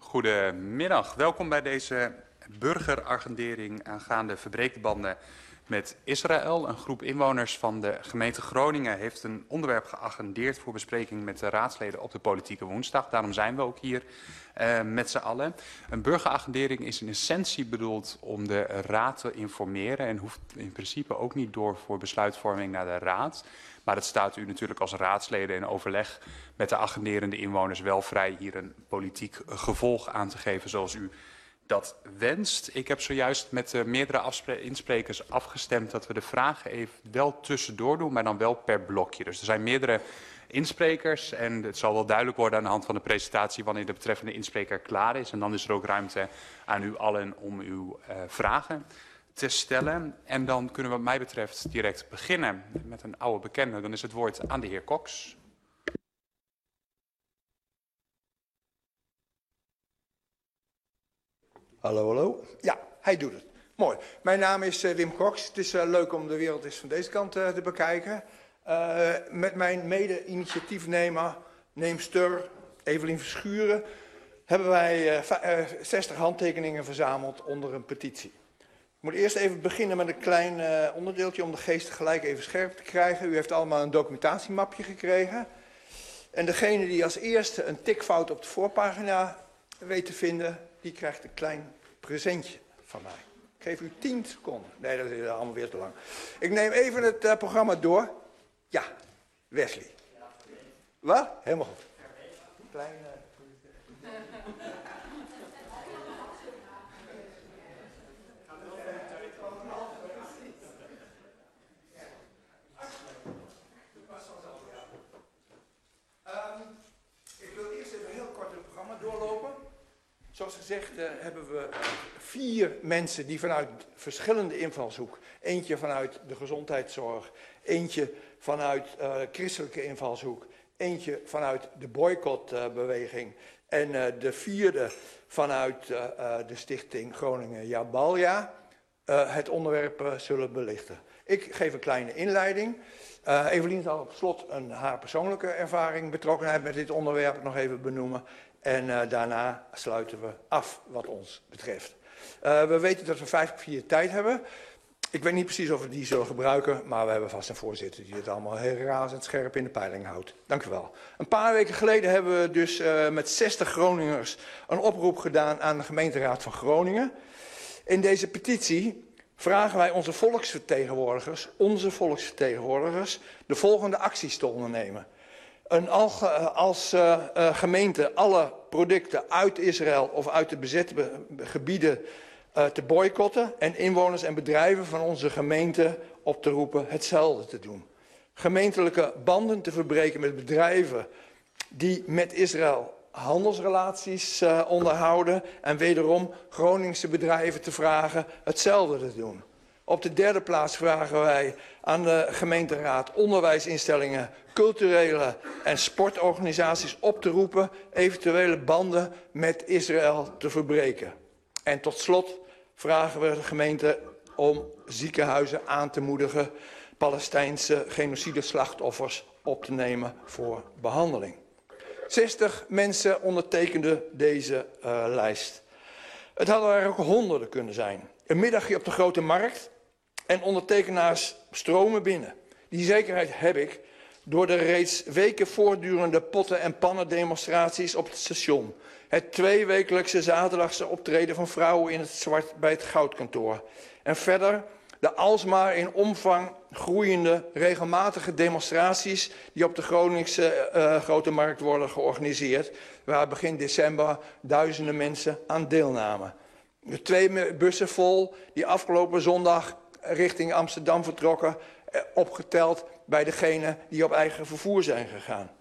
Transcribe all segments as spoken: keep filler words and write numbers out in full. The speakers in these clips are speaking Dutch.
Goedemiddag, welkom bij deze burgeragendering aangaande verbreekte banden met Israël. Een groep inwoners van de gemeente Groningen heeft een onderwerp geagendeerd voor bespreking met de raadsleden op de politieke woensdag. Daarom zijn we ook hier uh, met z'n allen. Een burgeragendering is in essentie bedoeld om de raad te informeren en hoeft in principe ook niet door voor besluitvorming naar de raad. Maar het staat u natuurlijk als raadsleden in overleg met de agenderende inwoners wel vrij hier een politiek gevolg aan te geven zoals u dat wenst. Ik heb zojuist met uh, meerdere insprekers afgestemd dat we de vragen even wel tussendoor doen, maar dan wel per blokje. Dus er zijn meerdere insprekers en het zal wel duidelijk worden aan de hand van de presentatie wanneer de betreffende inspreker klaar is. En dan is er ook ruimte aan u allen om uw uh, vragen te stellen. En dan kunnen we wat mij betreft direct beginnen met een oude bekende. Dan is het woord aan de heer Cox. Hallo, hallo. Ja, hij doet het. Mooi. Mijn naam is uh, Wim Cox. Het is uh, leuk om de wereld eens van deze kant uh, te bekijken. Uh, met mijn mede-initiatiefnemer, neemster Evelien Verschuren, hebben wij uh, uh, zestig handtekeningen verzameld onder een petitie. Ik moet eerst even beginnen met een klein uh, onderdeeltje om de geest gelijk even scherp te krijgen. U heeft allemaal een documentatiemapje gekregen. En degene die als eerste een tikfout op de voorpagina weet te vinden, die krijgt een klein presentje van mij. Ik geef u tien seconden. Nee, dat is allemaal weer te lang. Ik neem even het uh, programma door. Ja, Wesley. Wat? Helemaal goed. Klein, uh... um, ik wil eerst even heel kort het programma doorlopen. Zoals gezegd uh, hebben we uh, vier mensen die vanuit verschillende invalshoek, eentje vanuit de gezondheidszorg, eentje vanuit uh, christelijke invalshoek, eentje vanuit de boycottbeweging uh, en uh, de vierde vanuit uh, uh, de stichting Groningen Jabalja uh, het onderwerp uh, zullen belichten. Ik geef een kleine inleiding. Uh, Evelien zal op slot een, haar persoonlijke ervaring, betrokkenheid met dit onderwerp nog even benoemen. En uh, daarna sluiten we af wat ons betreft. Uh, we weten dat we vijf kwartier tijd hebben. Ik weet niet precies of we die zullen gebruiken, maar we hebben vast een voorzitter die het allemaal heel razend scherp in de peiling houdt. Dank u wel. Een paar weken geleden hebben we dus uh, met zestig Groningers een oproep gedaan aan de gemeenteraad van Groningen. In deze petitie vragen wij onze volksvertegenwoordigers, onze volksvertegenwoordigers, de volgende acties te ondernemen. Een alge, als uh, uh, gemeente alle producten uit Israël of uit de bezette gebieden uh, te boycotten en inwoners en bedrijven van onze gemeente op te roepen hetzelfde te doen. Gemeentelijke banden te verbreken met bedrijven die met Israël handelsrelaties uh, onderhouden en wederom Groningse bedrijven te vragen hetzelfde te doen. Op de derde plaats vragen wij aan de gemeenteraad onderwijsinstellingen, culturele en sportorganisaties op te roepen eventuele banden met Israël te verbreken. En tot slot vragen we de gemeente om ziekenhuizen aan te moedigen Palestijnse genocideslachtoffers op te nemen voor behandeling. zestig mensen ondertekenden deze uh, lijst. Het hadden er ook honderden kunnen zijn. Een middagje op de Grote Markt en ondertekenaars stromen binnen. Die zekerheid heb ik door de reeds weken voortdurende potten- en pannen demonstraties op het station. Het tweewekelijkse zaterdagse optreden van vrouwen in het zwart bij het goudkantoor. En verder de alsmaar in omvang groeiende regelmatige demonstraties die op de Groningse uh, Grote Markt worden georganiseerd, waar begin december duizenden mensen aan deelnamen. De twee bussen vol die afgelopen zondag richting Amsterdam vertrokken, opgeteld bij degenen die op eigen vervoer zijn gegaan.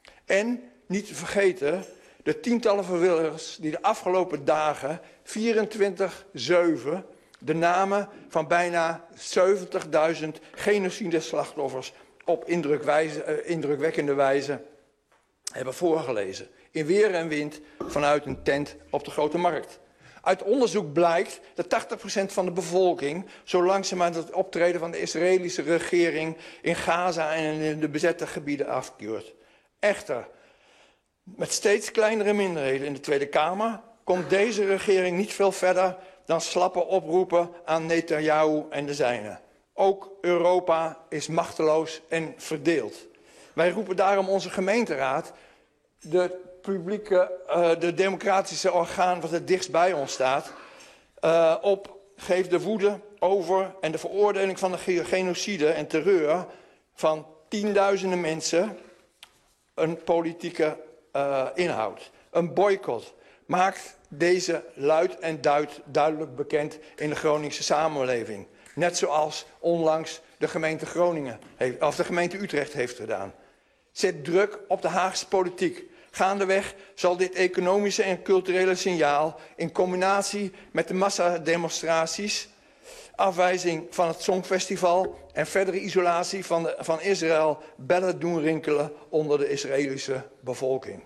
En niet te vergeten de tientallen vrijwilligers die de afgelopen dagen vierentwintig zeven de namen van bijna zeventigduizend genocide-slachtoffers op indrukwijze, uh, indrukwekkende wijze hebben voorgelezen. In weer en wind vanuit een tent op de Grote Markt. Uit onderzoek blijkt dat tachtig procent van de bevolking zo langzamerhand het optreden van de Israëlische regering in Gaza en in de bezette gebieden afkeurt. Echter, met steeds kleinere minderheden in de Tweede Kamer komt deze regering niet veel verder dan slappe oproepen aan Netanyahu en de zijnen. Ook Europa is machteloos en verdeeld. Wij roepen daarom onze gemeenteraad, de publieke, uh, de democratische orgaan wat het dichtst bij ons staat, uh, op. Geef de woede over en de veroordeling van de genocide en terreur van tienduizenden mensen een politieke uh, inhoud. Een boycott maakt deze luid en duid, duidelijk bekend in de Groningse samenleving. Net zoals onlangs de gemeente Groningen heeft, of de gemeente Utrecht heeft gedaan. Zet druk op de Haagse politiek. Gaandeweg zal dit economische en culturele signaal in combinatie met de massademonstraties, afwijzing van het Songfestival en verdere isolatie van, de, van Israël bellen doen rinkelen onder de Israëlische bevolking.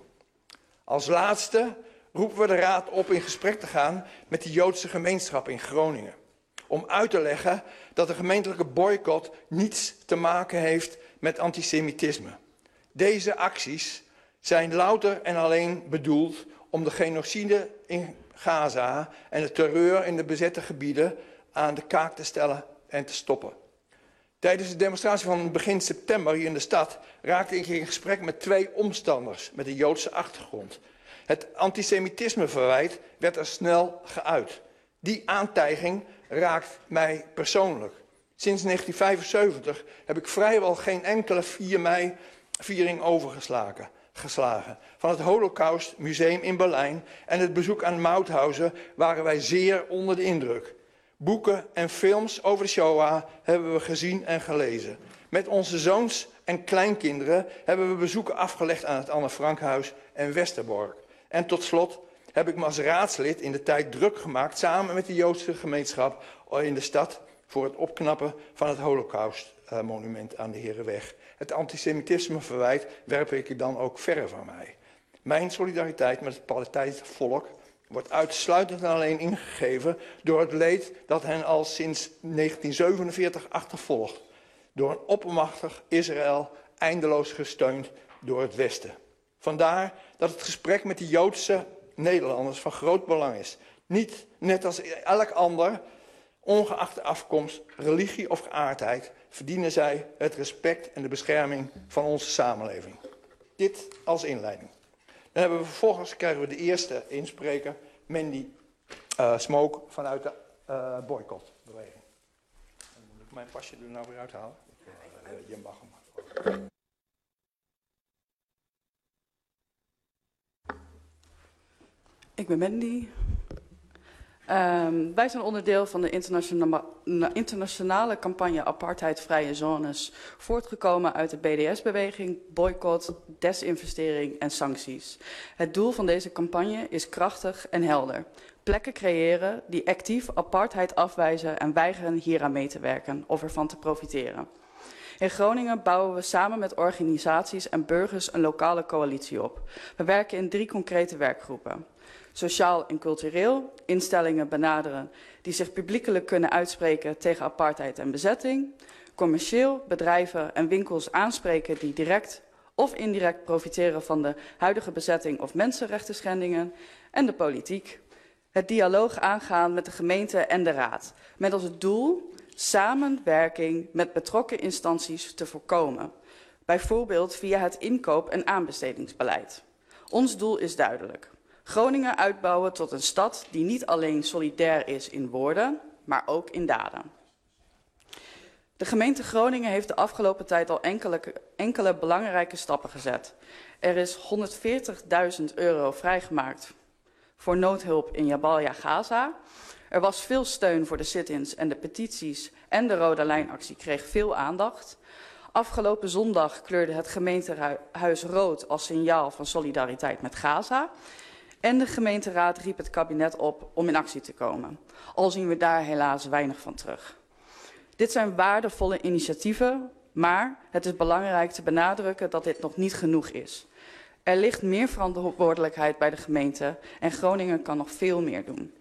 Als laatste roepen we de Raad op in gesprek te gaan met de Joodse gemeenschap in Groningen. Om uit te leggen dat de gemeentelijke boycott niets te maken heeft met antisemitisme. Deze acties zijn louter en alleen bedoeld om de genocide in Gaza en de terreur in de bezette gebieden aan de kaak te stellen en te stoppen. Tijdens de demonstratie van begin september hier in de stad raakte ik in gesprek met twee omstanders met een Joodse achtergrond. Het antisemitismeverwijt werd er snel geuit. Die aantijging raakt mij persoonlijk. Sinds negentien vijfenzeventig heb ik vrijwel geen enkele vier mei viering overgeslagen. Geslagen. Van het Holocaust Museum in Berlijn en het bezoek aan Mauthausen waren wij zeer onder de indruk. Boeken en films over de Shoah hebben we gezien en gelezen. Met onze zoons en kleinkinderen hebben we bezoeken afgelegd aan het Anne Frankhuis en Westerbork. En tot slot heb ik me als raadslid in de tijd druk gemaakt samen met de Joodse gemeenschap in de stad voor het opknappen van het Holocaustmonument aan de Herenweg. Het antisemitismeverwijt werp ik dan ook verre van mij. Mijn solidariteit met het Palestijnse volk wordt uitsluitend en alleen ingegeven door het leed dat hen al sinds negentien zevenenveertig achtervolgt. Door een oppermachtig Israël, eindeloos gesteund door het Westen. Vandaar dat het gesprek met de Joodse Nederlanders van groot belang is. Niet, net als elk ander, ongeacht de afkomst, religie of geaardheid, verdienen zij het respect en de bescherming van onze samenleving. Dit als inleiding. Dan hebben we vervolgens krijgen we de eerste inspreker, Mandy uh, Smoke, vanuit de uh, boycottbeweging. Dan moet ik mijn pasje er nou weer uithalen. Uh, je mag hem. Ik ben Mandy. Um, wij zijn onderdeel van de internationale, internationale campagne Apartheidvrije Zones, voortgekomen uit de B D S-beweging, boycott, desinvestering en sancties. Het doel van deze campagne is krachtig en helder. Plekken creëren die actief apartheid afwijzen en weigeren hieraan mee te werken of ervan te profiteren. In Groningen bouwen we samen met organisaties en burgers een lokale coalitie op. We werken in drie concrete werkgroepen. Sociaal en cultureel, instellingen benaderen die zich publiekelijk kunnen uitspreken tegen apartheid en bezetting. Commercieel, bedrijven en winkels aanspreken die direct of indirect profiteren van de huidige bezetting of mensenrechtenschendingen. En de politiek. Het dialoog aangaan met de gemeente en de raad. Met als doel samenwerking met betrokken instanties te voorkomen. Bijvoorbeeld via het inkoop- en aanbestedingsbeleid. Ons doel is duidelijk. Groningen uitbouwen tot een stad die niet alleen solidair is in woorden, maar ook in daden. De gemeente Groningen heeft de afgelopen tijd al enkele, enkele belangrijke stappen gezet. Er is honderdveertigduizend euro vrijgemaakt voor noodhulp in Jabalia Gaza. Er was veel steun voor de sit-ins en de petities en de Rode Lijnactie kreeg veel aandacht. Afgelopen zondag kleurde het gemeentehuis rood als signaal van solidariteit met Gaza. En de gemeenteraad riep het kabinet op om in actie te komen. Al zien we daar helaas weinig van terug. Dit zijn waardevolle initiatieven, maar het is belangrijk te benadrukken dat dit nog niet genoeg is. Er ligt meer verantwoordelijkheid bij de gemeente en Groningen kan nog veel meer doen.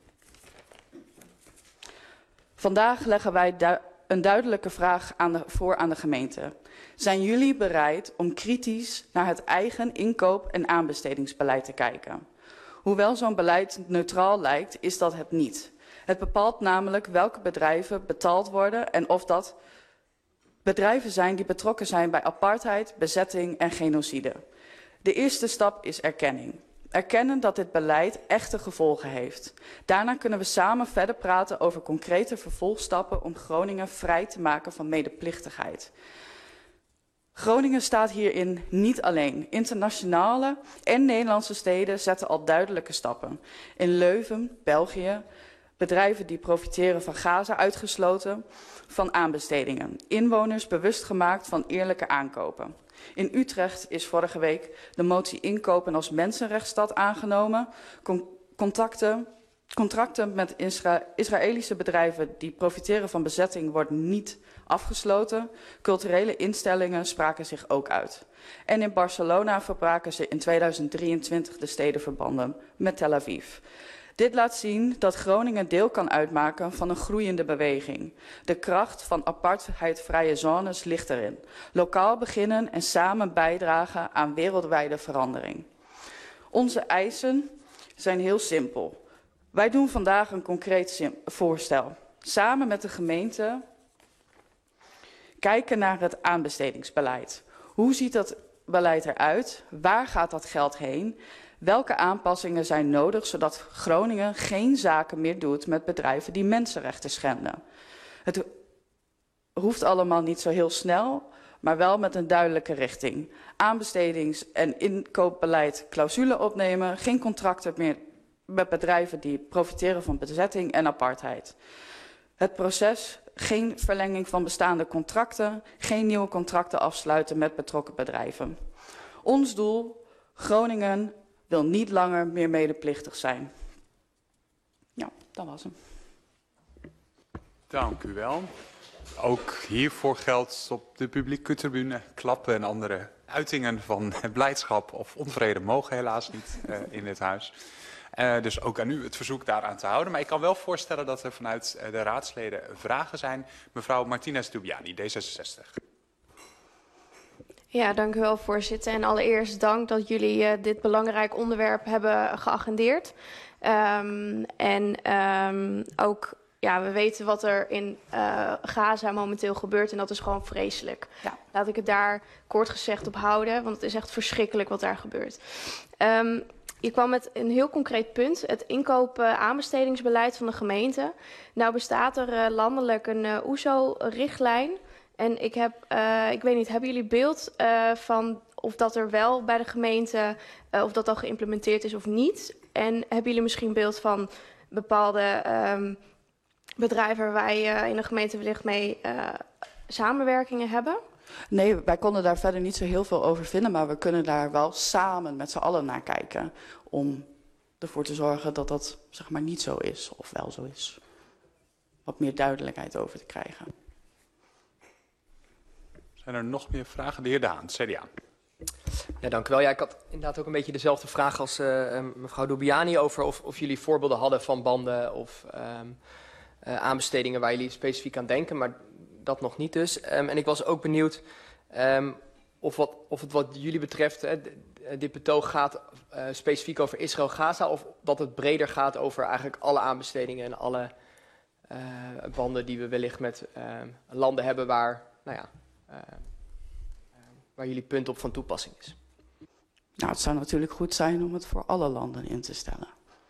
Vandaag leggen wij du- een duidelijke vraag aan de, voor aan de gemeente. Zijn jullie bereid om kritisch naar het eigen inkoop- en aanbestedingsbeleid te kijken? Hoewel zo'n beleid neutraal lijkt, is dat het niet. Het bepaalt namelijk welke bedrijven betaald worden en of dat bedrijven zijn die betrokken zijn bij apartheid, bezetting en genocide. De eerste stap is erkenning. Erkennen dat dit beleid echte gevolgen heeft. Daarna kunnen we samen verder praten over concrete vervolgstappen om Groningen vrij te maken van medeplichtigheid. Groningen staat hierin niet alleen. Internationale en Nederlandse steden zetten al duidelijke stappen. In Leuven, België, bedrijven die profiteren van Gaza uitgesloten van aanbestedingen. Inwoners bewust gemaakt van eerlijke aankopen. In Utrecht is vorige week de motie inkopen als mensenrechtsstad aangenomen. Con contacten, contracten met Isra Israëlische bedrijven die profiteren van bezetting worden niet afgesloten. Culturele instellingen spraken zich ook uit. En in Barcelona verbraken ze in tweeduizend drieëntwintig de stedenverbanden met Tel Aviv. Dit laat zien dat Groningen deel kan uitmaken van een groeiende beweging. De kracht van apartheidvrije zones ligt erin. Lokaal beginnen en samen bijdragen aan wereldwijde verandering. Onze eisen zijn heel simpel. Wij doen vandaag een concreet voorstel. Samen met de gemeente kijken naar het aanbestedingsbeleid. Hoe ziet dat beleid eruit? Waar gaat dat geld heen? Welke aanpassingen zijn nodig zodat Groningen geen zaken meer doet met bedrijven die mensenrechten schenden? Het hoeft allemaal niet zo heel snel, maar wel met een duidelijke richting. Aanbestedings- en inkoopbeleid clausule opnemen, geen contracten meer met bedrijven die profiteren van bezetting en apartheid. Het proces, geen verlenging van bestaande contracten, geen nieuwe contracten afsluiten met betrokken bedrijven. Ons doel, Groningen wil niet langer meer medeplichtig zijn. Ja, dat was hem. Dank u wel. Ook hiervoor geldt op de publieke tribune klappen en andere uitingen van blijdschap of onvrede mogen helaas niet uh, in dit huis. Uh, dus ook aan u het verzoek daaraan te houden. Maar ik kan wel voorstellen dat er vanuit uh, de raadsleden vragen zijn. Mevrouw Martinez Dubiani, D zesenzestig. Ja, dank u wel, voorzitter. En allereerst dank dat jullie uh, dit belangrijk onderwerp hebben geagendeerd. Um, en um, ook, ja, we weten wat er in uh, Gaza momenteel gebeurt en dat is gewoon vreselijk. Ja. Laat ik het daar kort gezegd op houden, want het is echt verschrikkelijk wat daar gebeurt. Um, Je kwam met een heel concreet punt, het inkoop-aanbestedingsbeleid van de gemeente. Nou bestaat er uh, landelijk een uh, O E S O-richtlijn. En ik heb, uh, ik weet niet, hebben jullie beeld uh, van of dat er wel bij de gemeente, uh, of dat al geïmplementeerd is of niet? En hebben jullie misschien beeld van bepaalde um, bedrijven waar wij uh, in de gemeente wellicht mee uh, samenwerkingen hebben? Nee, wij konden daar verder niet zo heel veel over vinden, maar we kunnen daar wel samen met z'n allen naar kijken om ervoor te zorgen dat dat zeg maar niet zo is of wel zo is. Wat meer duidelijkheid over te krijgen. Zijn er nog meer vragen? De heer Daan, C D A. Ja, dank u wel. Ja, ik had inderdaad ook een beetje dezelfde vraag als uh, mevrouw Dubiani over of, of jullie voorbeelden hadden van banden of um, uh, aanbestedingen waar jullie specifiek aan denken, maar dat nog niet dus. Um, en ik was ook benieuwd um, of, wat, of het wat jullie betreft, hè, dit betoog gaat uh, specifiek over Israël-Gaza of dat het breder gaat over eigenlijk alle aanbestedingen en alle uh, banden die we wellicht met uh, landen hebben waar, nou ja, uh, uh, waar jullie punt op van toepassing is. Nou, het zou natuurlijk goed zijn om het voor alle landen in te stellen.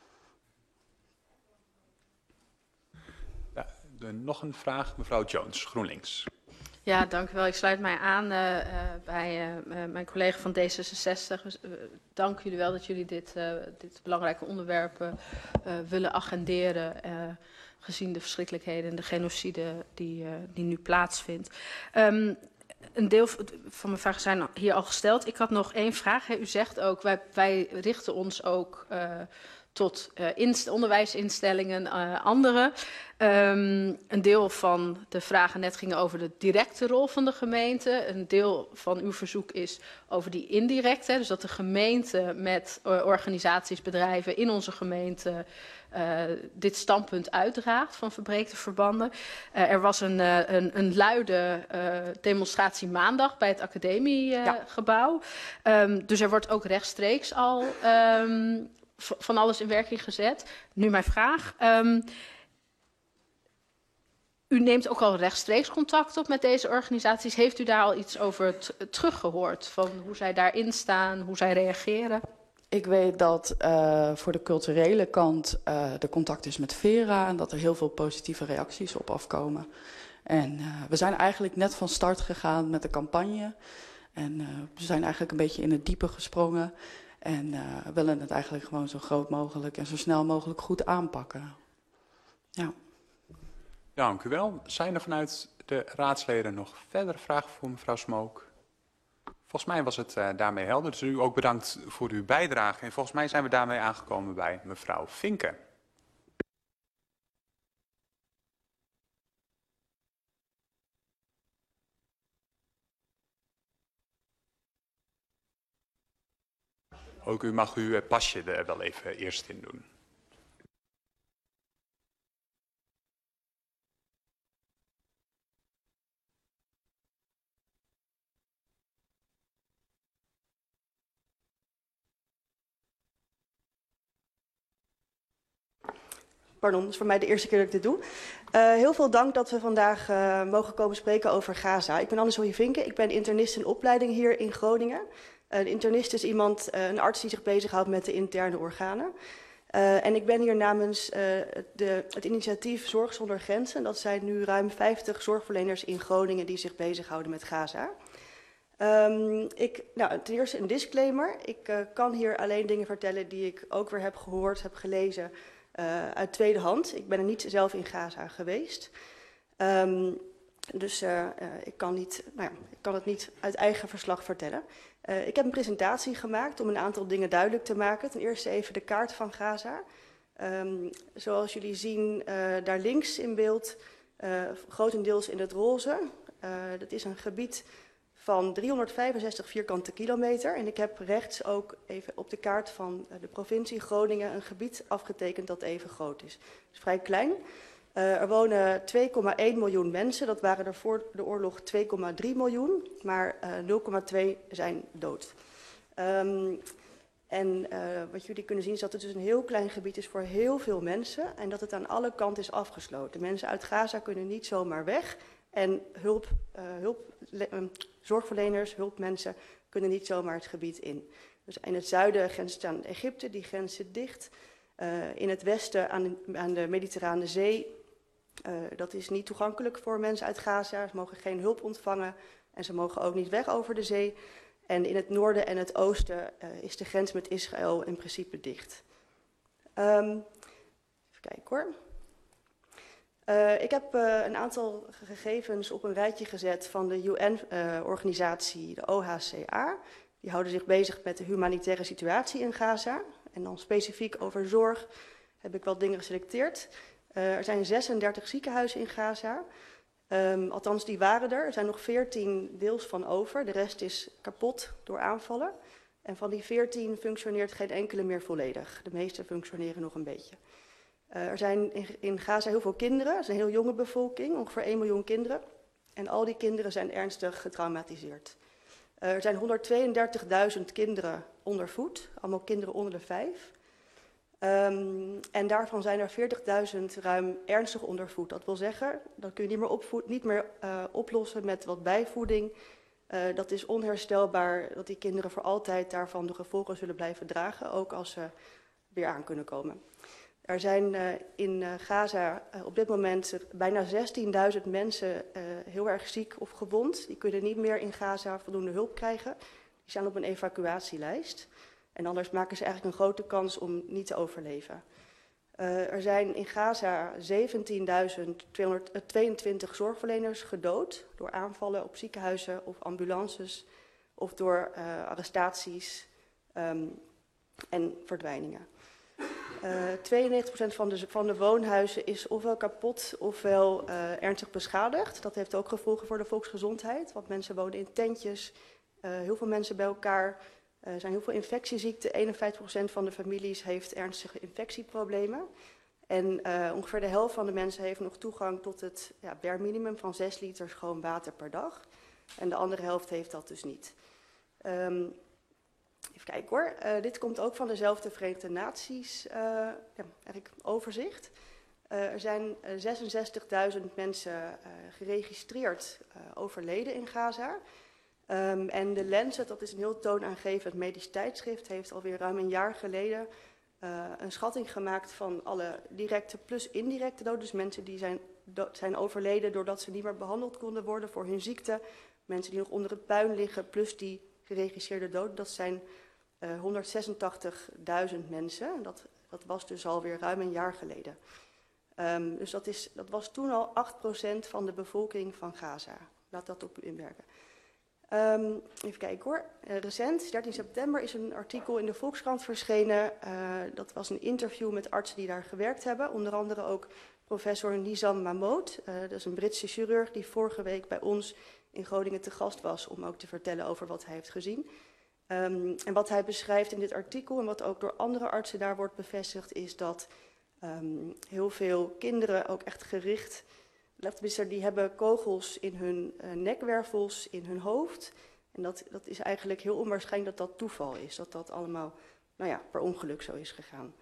Ja, de, nog een vraag, mevrouw Jones, GroenLinks. Ja, dank u wel. Ik sluit mij aan uh, uh, bij uh, mijn collega van D zesenzestig. Dus, uh, dank jullie wel dat jullie dit, uh, dit belangrijke onderwerp uh, uh, willen agenderen, uh, gezien de verschrikkelijkheden en de genocide die, uh, die nu plaatsvindt. Um, Een deel van mijn vragen zijn hier al gesteld. Ik had nog één vraag. U zegt ook, wij, wij richten ons ook uh, tot uh, inst- onderwijsinstellingen, uh, anderen. Um, een deel van de vragen net gingen over de directe rol van de gemeente. Een deel van uw verzoek is over die indirecte. Dus dat de gemeente met uh, organisaties, bedrijven in onze gemeente Uh, dit standpunt uitdraagt van verbreekte verbanden. Uh, er was een, uh, een, een luide uh, demonstratie maandag bij het academiegebouw. Uh, ja. um, dus er wordt ook rechtstreeks al um, van alles in werking gezet. Nu mijn vraag. Um, u neemt ook al rechtstreeks contact op met deze organisaties. Heeft u daar al iets over teruggehoord? Van hoe zij daarin staan, hoe zij reageren? Ik weet dat uh, voor de culturele kant uh, de contact is met Vera en dat er heel veel positieve reacties op afkomen. En uh, we zijn eigenlijk net van start gegaan met de campagne. En uh, we zijn eigenlijk een beetje in het diepe gesprongen. En uh, willen het eigenlijk gewoon zo groot mogelijk en zo snel mogelijk goed aanpakken. Ja. Dank u wel. Zijn er vanuit de raadsleden nog verdere vragen voor mevrouw Smook? Volgens mij was het uh, daarmee helder. Dus u ook bedankt voor uw bijdrage. En volgens mij zijn we daarmee aangekomen bij mevrouw Vinken. Ook u mag uw pasje er wel even eerst in doen. Pardon, het is voor mij de eerste keer dat ik dit doe. Uh, heel veel dank dat we vandaag uh, mogen komen spreken over Gaza. Ik ben Anne-Sophie Vinken, ik ben internist in opleiding hier in Groningen. Uh, een internist is iemand, uh, een arts die zich bezighoudt met de interne organen. Uh, en ik ben hier namens uh, de, het initiatief Zorg zonder Grenzen. Dat zijn nu ruim vijftig zorgverleners in Groningen die zich bezighouden met Gaza. Um, ik, nou, ten eerste een disclaimer. Ik uh, kan hier alleen dingen vertellen die ik ook weer heb gehoord, heb gelezen uh, uit tweede hand. Ik ben er niet zelf in Gaza geweest. Um, dus uh, uh, ik, kan niet, nou ja, ik kan het niet uit eigen verslag vertellen. Uh, ik heb een presentatie gemaakt om een aantal dingen duidelijk te maken. Ten eerste even de kaart van Gaza. Um, zoals jullie zien, uh, daar links in beeld, uh, grotendeels in het roze. Uh, dat is een gebied van driehonderdvijfenzestig vierkante kilometer. En ik heb rechts ook even op de kaart van de provincie Groningen een gebied afgetekend dat even groot is. Het is vrij klein. Uh, er wonen twee komma één miljoen mensen. Dat waren er voor de oorlog twee komma drie miljoen. Maar uh, nul komma twee zijn dood. Um, en uh, wat jullie kunnen zien is dat het dus een heel klein gebied is voor heel veel mensen. En dat het aan alle kanten is afgesloten. Mensen uit Gaza kunnen niet zomaar weg. En hulp, uh, hulp, uh, zorgverleners, hulpmensen kunnen niet zomaar het gebied in. Dus in het zuiden grenst het aan Egypte, die grens zit dicht. Uh, in het westen aan de, aan de Mediterrane Zee. Uh, dat is niet toegankelijk voor mensen uit Gaza. Ze mogen geen hulp ontvangen en ze mogen ook niet weg over de zee. En in het noorden en het oosten uh, is de grens met Israël in principe dicht. Um, even kijken hoor. Uh, ik heb uh, een aantal gegevens op een rijtje gezet van de U N-organisatie, uh, de O H C A. Die houden zich bezig met de humanitaire situatie in Gaza. En dan specifiek over zorg heb ik wat dingen geselecteerd. Uh, er zijn zesendertig ziekenhuizen in Gaza. Um, althans, die waren er. Er zijn nog veertien deels van over. De rest is kapot door aanvallen. En van die veertien functioneert geen enkele meer volledig. De meeste functioneren nog een beetje. Uh, er zijn in, in Gaza heel veel kinderen. Het is een heel jonge bevolking, ongeveer één miljoen kinderen. En al die kinderen zijn ernstig getraumatiseerd. Uh, er zijn honderdtweeëndertigduizend kinderen onder voet, allemaal kinderen onder de vijf. Um, en daarvan zijn er veertigduizend ruim ernstig onder voet. Dat wil zeggen, dat kun je niet meer, opvoed, niet meer uh, oplossen met wat bijvoeding. Uh, dat is onherstelbaar, dat die kinderen voor altijd daarvan de gevolgen zullen blijven dragen, ook als ze weer aan kunnen komen. Er zijn uh, in uh, Gaza uh, op dit moment bijna zestienduizend mensen uh, heel erg ziek of gewond. Die kunnen niet meer in Gaza voldoende hulp krijgen. Die staan op een evacuatielijst. En anders maken ze eigenlijk een grote kans om niet te overleven. Uh, er zijn in Gaza zeventienduizend tweehonderdtweeëntwintig zorgverleners gedood door aanvallen op ziekenhuizen of ambulances of door uh, arrestaties um, en verdwijningen. Uh, tweeënnegentig procent van de, van de woonhuizen is ofwel kapot ofwel uh, ernstig beschadigd. Dat heeft ook gevolgen voor de volksgezondheid, want mensen wonen in tentjes, uh, heel veel mensen bij elkaar. Er uh, zijn heel veel infectieziekten. eenenvijftig procent van de families heeft ernstige infectieproblemen. En uh, ongeveer de helft van de mensen heeft nog toegang tot het ja, bare minimum van zes liter schoon water per dag. En de andere helft heeft dat dus niet. Um, even kijken hoor. Uh, dit komt ook van dezelfde Verenigde Naties uh, ja, eigenlijk overzicht. Uh, er zijn uh, zesenzestigduizend mensen uh, geregistreerd uh, overleden in Gaza. Um, en de Lancet, dat is een heel toonaangevend medisch tijdschrift, heeft alweer ruim een jaar geleden uh, een schatting gemaakt van alle directe plus indirecte doden. Dus mensen die zijn, zijn overleden doordat ze niet meer behandeld konden worden voor hun ziekte. Mensen die nog onder het puin liggen, plus die geregistreerde doden. Dat zijn uh, honderdzesentachtigduizend mensen. Dat, dat was dus alweer ruim een jaar geleden. Um, dus dat, is, dat was toen al acht procent van de bevolking van Gaza. Laat dat op u inwerken. Um, even kijken hoor. Uh, recent, dertien september, is een artikel in de Volkskrant verschenen. Uh, dat was een interview met artsen die daar gewerkt hebben. Onder andere ook professor Nizam Mahmood. Uh, dat is een Britse chirurg die vorige week bij ons in Groningen te gast was om ook te vertellen over wat hij heeft gezien. Um, en wat hij beschrijft in dit artikel en wat ook door andere artsen daar wordt bevestigd, is dat um, heel veel kinderen ook echt gericht, die hebben kogels in hun uh, nekwervels, in hun hoofd. En dat, dat is eigenlijk heel onwaarschijnlijk dat dat toeval is, dat dat allemaal nou ja, per ongeluk zo is gegaan.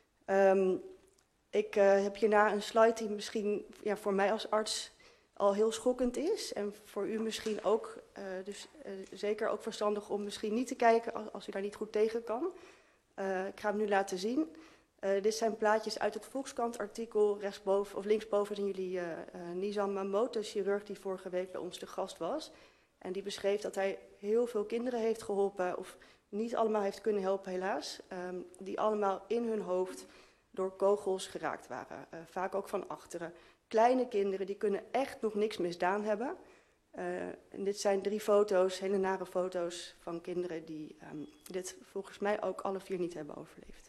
Um, ik uh, heb hierna een slide die misschien ja, voor mij als arts al heel schokkend is. En voor u misschien ook, uh, dus uh, zeker ook verstandig om misschien niet te kijken als, als u daar niet goed tegen kan. Uh, ik ga hem nu laten zien. Uh, dit zijn plaatjes uit het Volkskrant-artikel. Rechtsboven of linksboven zien jullie uh, uh, Nizam Mahmood, de chirurg die vorige week bij ons te gast was. En die beschreef dat hij heel veel kinderen heeft geholpen, of niet allemaal heeft kunnen helpen helaas, um, die allemaal in hun hoofd door kogels geraakt waren. Uh, vaak ook van achteren. Kleine kinderen, die kunnen echt nog niks misdaan hebben. Uh, en dit zijn drie foto's, hele nare foto's van kinderen die um, dit volgens mij ook alle vier niet hebben overleefd.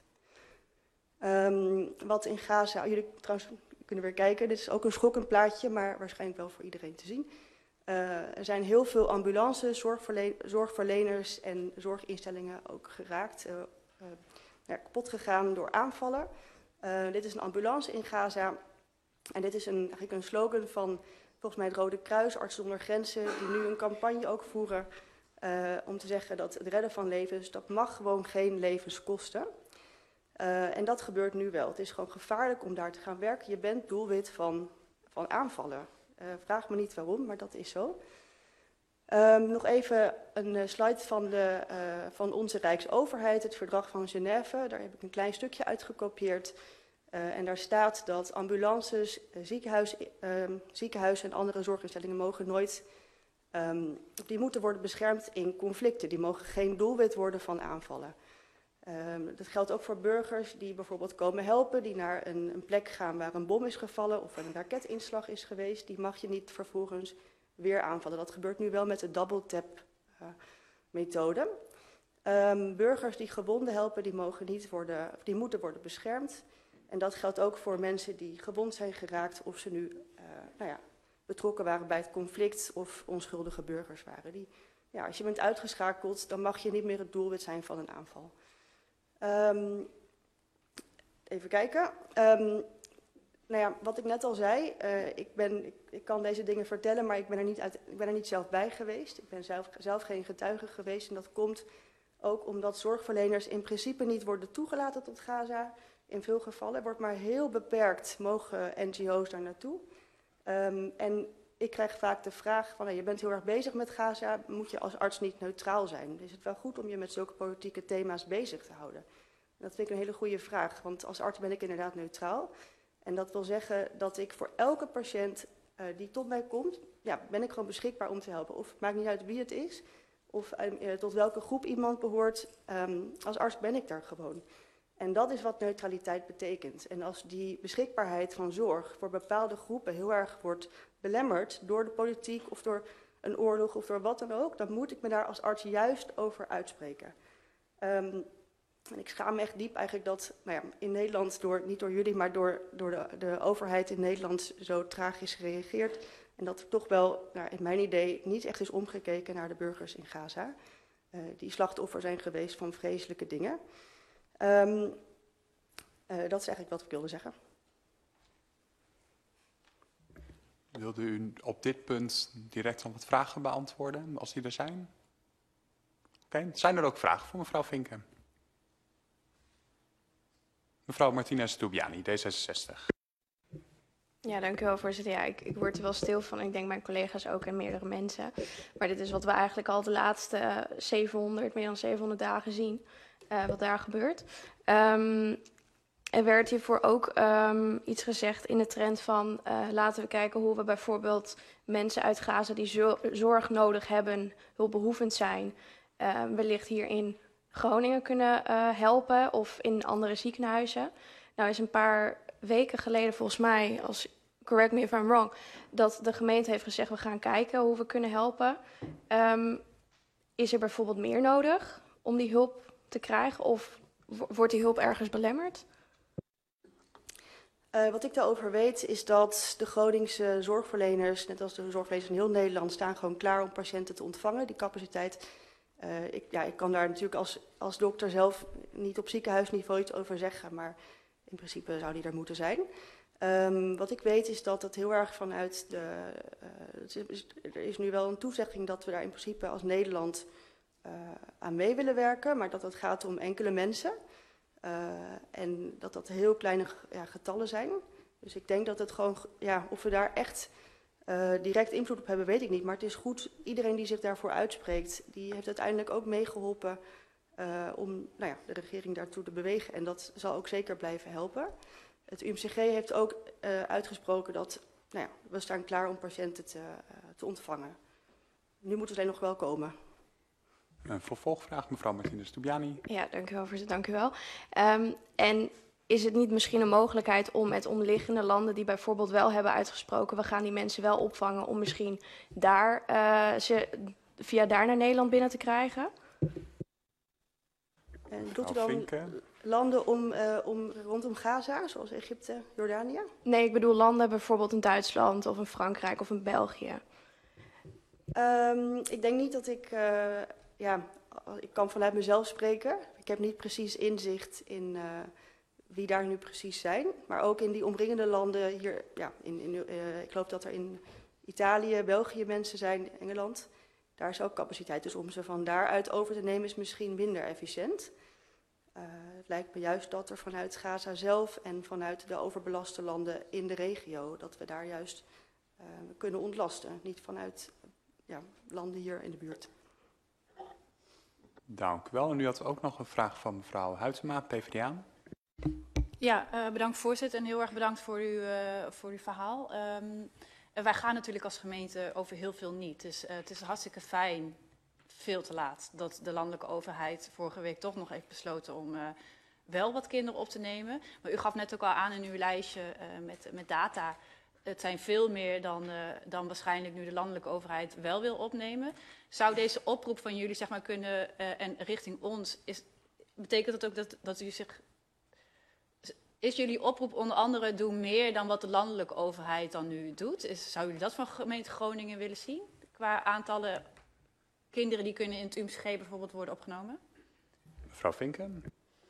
Um, wat in Gaza, jullie trouwens kunnen weer kijken, dit is ook een schokkend plaatje, maar waarschijnlijk wel voor iedereen te zien. Uh, er zijn heel veel ambulances, zorgverlen zorgverleners en zorginstellingen ook geraakt, uh, uh, ja, kapot gegaan door aanvallen. Uh, dit is een ambulance in Gaza en dit is een, eigenlijk een slogan van volgens mij het Rode Kruis, Artsen zonder Grenzen, die nu een campagne ook voeren uh, om te zeggen dat het redden van levens, dat mag gewoon geen levens kosten. Uh, en dat gebeurt nu wel. Het is gewoon gevaarlijk om daar te gaan werken. Je bent doelwit van, van aanvallen. Uh, vraag me niet waarom, maar dat is zo. Um, nog even een uh, slide van, de, uh, van onze Rijksoverheid, het verdrag van Genève. Daar heb ik een klein stukje uitgekopieerd. Uh, en daar staat dat ambulances, uh, ziekenhuis, uh, ziekenhuizen en andere zorginstellingen mogen nooit, um, die moeten worden beschermd in conflicten. Die mogen geen doelwit worden van aanvallen. Um, dat geldt ook voor burgers die bijvoorbeeld komen helpen, die naar een, een plek gaan waar een bom is gevallen of een raketinslag is geweest. Die mag je niet vervolgens weer aanvallen. Dat gebeurt nu wel met de double tap uh, methode. Um, burgers die gewonden helpen, die, mogen niet worden, die moeten worden beschermd. En dat geldt ook voor mensen die gewond zijn geraakt of ze nu uh, nou ja, betrokken waren bij het conflict of onschuldige burgers waren. Die, ja, als je bent uitgeschakeld, dan mag je niet meer het doelwit zijn van een aanval. Um, even kijken. Um, nou ja, wat ik net al zei, uh, ik, ben, ik, ik kan deze dingen vertellen, maar ik ben er niet, uit, ik ben er niet zelf bij geweest. Ik ben zelf, zelf geen getuige geweest en dat komt ook omdat zorgverleners in principe niet worden toegelaten tot Gaza. In veel gevallen wordt maar heel beperkt mogen N G O's daar naartoe. Um, en ik krijg vaak de vraag van, nou, je bent heel erg bezig met Gaza, moet je als arts niet neutraal zijn? Is het wel goed om je met zulke politieke thema's bezig te houden? En dat vind ik een hele goede vraag, want als arts ben ik inderdaad neutraal. En dat wil zeggen dat ik voor elke patiënt uh, die tot mij komt, ja, ben ik gewoon beschikbaar om te helpen. Of het maakt niet uit wie het is, of uh, tot welke groep iemand behoort. Um, als arts ben ik daar gewoon. En dat is wat neutraliteit betekent. En als die beschikbaarheid van zorg voor bepaalde groepen heel erg wordt belemmerd door de politiek of door een oorlog of door wat dan ook, dan moet ik me daar als arts juist over uitspreken. Um, en ik schaam me echt diep eigenlijk dat nou ja, in Nederland, door, niet door jullie, maar door, door de, de overheid in Nederland zo tragisch gereageerd. En dat er toch wel, nou, in mijn idee, niet echt is omgekeken naar de burgers in Gaza. Uh, die slachtoffer zijn geweest van vreselijke dingen. Um, uh, dat is eigenlijk wat ik wilde zeggen. Wilde u op dit punt direct nog wat vragen beantwoorden, als die er zijn? Okay. Zijn er ook vragen voor mevrouw Vinken? Mevrouw Martinez Toubiani, D zesenzestig. Ja, dank u wel, voorzitter. Ja, ik, ik word er wel stil van. Ik denk mijn collega's ook en meerdere mensen. Maar dit is wat we eigenlijk al de laatste uh, zevenhonderd, meer dan zevenhonderd dagen zien. Uh, wat daar gebeurt. Um, er werd hiervoor ook um, iets gezegd in de trend van... Uh, laten we kijken hoe we bijvoorbeeld mensen uit Gaza die zo zorg nodig hebben, hulpbehoevend zijn... Uh, wellicht hier in Groningen kunnen uh, helpen of in andere ziekenhuizen. Nou is een paar weken geleden volgens mij, als correct me if I'm wrong, dat de gemeente heeft gezegd we gaan kijken hoe we kunnen helpen. Um, is er bijvoorbeeld meer nodig om die hulp te krijgen of wordt die hulp ergens belemmerd? Uh, wat ik daarover weet is dat de Groningse zorgverleners, net als de zorgverleners in heel Nederland, staan gewoon klaar om patiënten te ontvangen. Die capaciteit, uh, ik, ja, ik kan daar natuurlijk als, als dokter zelf niet op ziekenhuisniveau iets over zeggen, maar in principe zou die er moeten zijn. Um, wat ik weet is dat het heel erg vanuit de... Uh, is, er is nu wel een toezegging dat we daar in principe als Nederland uh, aan mee willen werken, maar dat het gaat om enkele mensen. Uh, en dat dat heel kleine ja, getallen zijn. Dus ik denk dat het gewoon, ja, of we daar echt uh, direct invloed op hebben, weet ik niet. Maar het is goed, iedereen die zich daarvoor uitspreekt, die heeft uiteindelijk ook meegeholpen uh, om nou ja, de regering daartoe te bewegen. En dat zal ook zeker blijven helpen. Het U M C G heeft ook uh, uitgesproken dat nou ja, we staan klaar om patiënten te, uh, te ontvangen. Nu moeten ze alleen nog wel komen. Een vervolgvraag, mevrouw Martinez Toubiani. Ja, dank u wel, voorzitter. Dank u wel. Um, en is het niet misschien een mogelijkheid om met omliggende landen die bijvoorbeeld wel hebben uitgesproken, we gaan die mensen wel opvangen, om misschien daar uh, ze via daar naar Nederland binnen te krijgen? En bedoelt u dan Vinken. landen om, uh, om, rondom Gaza, zoals Egypte, Jordanië? Nee, ik bedoel landen bijvoorbeeld in Duitsland of in Frankrijk of in België. Um, ik denk niet dat ik... Uh, ja, ik kan vanuit mezelf spreken. Ik heb niet precies inzicht in uh, wie daar nu precies zijn. Maar ook in die omringende landen hier... Ja, in, in, uh, ik geloof dat er in Italië, België mensen zijn, Engeland. Daar is ook capaciteit. Dus om ze van daaruit over te nemen is misschien minder efficiënt. Uh, het lijkt me juist dat er vanuit Gaza zelf en vanuit de overbelaste landen in de regio, dat we daar juist uh, kunnen ontlasten. Niet vanuit ja, landen hier in de buurt. Dank u wel. En u had ook nog een vraag van mevrouw Huytema, P v d A. Ja, uh, bedankt voorzitter en heel erg bedankt voor, uw, uh, voor uw verhaal. Um, uh, wij gaan natuurlijk als gemeente over heel veel niet. Dus uh, het is hartstikke fijn, veel te laat, dat de landelijke overheid vorige week toch nog heeft besloten om uh, wel wat kinderen op te nemen. Maar u gaf net ook al aan in uw lijstje uh, met, met data. Het zijn veel meer dan, uh, dan waarschijnlijk nu de landelijke overheid wel wil opnemen. Zou deze oproep van jullie zeg maar kunnen, uh, en richting ons, is, betekent dat ook dat, dat u zich... Is jullie oproep onder andere doe meer dan wat de landelijke overheid dan nu doet? Is, zou jullie dat van gemeente Groningen willen zien? Qua aantallen kinderen die kunnen in het U M C G bijvoorbeeld worden opgenomen? Mevrouw Vinken.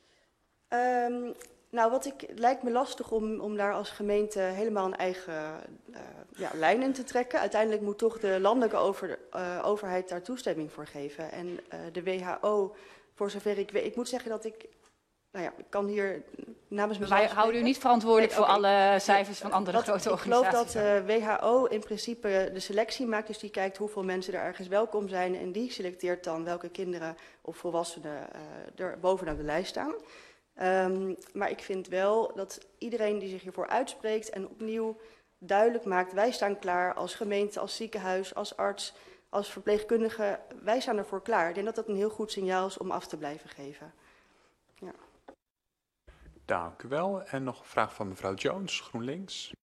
Um, nou, wat ik, het lijkt me lastig om, om daar als gemeente helemaal een eigen uh, ja, lijn in te trekken. Uiteindelijk moet toch de landelijke over, uh, overheid daar toestemming voor geven. En uh, de W H O, voor zover ik weet, ik moet zeggen dat ik... Nou ja, ik kan hier namens mezelf Wij houden u niet verantwoordelijk nee, voor okay. alle cijfers van andere dat, grote ik organisaties. Ik geloof dat de uh, W H O in principe de selectie maakt. Dus die kijkt hoeveel mensen er ergens welkom zijn. En die selecteert dan welke kinderen of volwassenen uh, er bovenaan de lijst staan. Um, maar ik vind wel dat iedereen die zich hiervoor uitspreekt en opnieuw duidelijk maakt, wij staan klaar als gemeente, als ziekenhuis, als arts, als verpleegkundige. Wij staan ervoor klaar. Ik denk dat dat een heel goed signaal is om af te blijven geven. Ja. Dank u wel. En nog een vraag van mevrouw Jones, GroenLinks.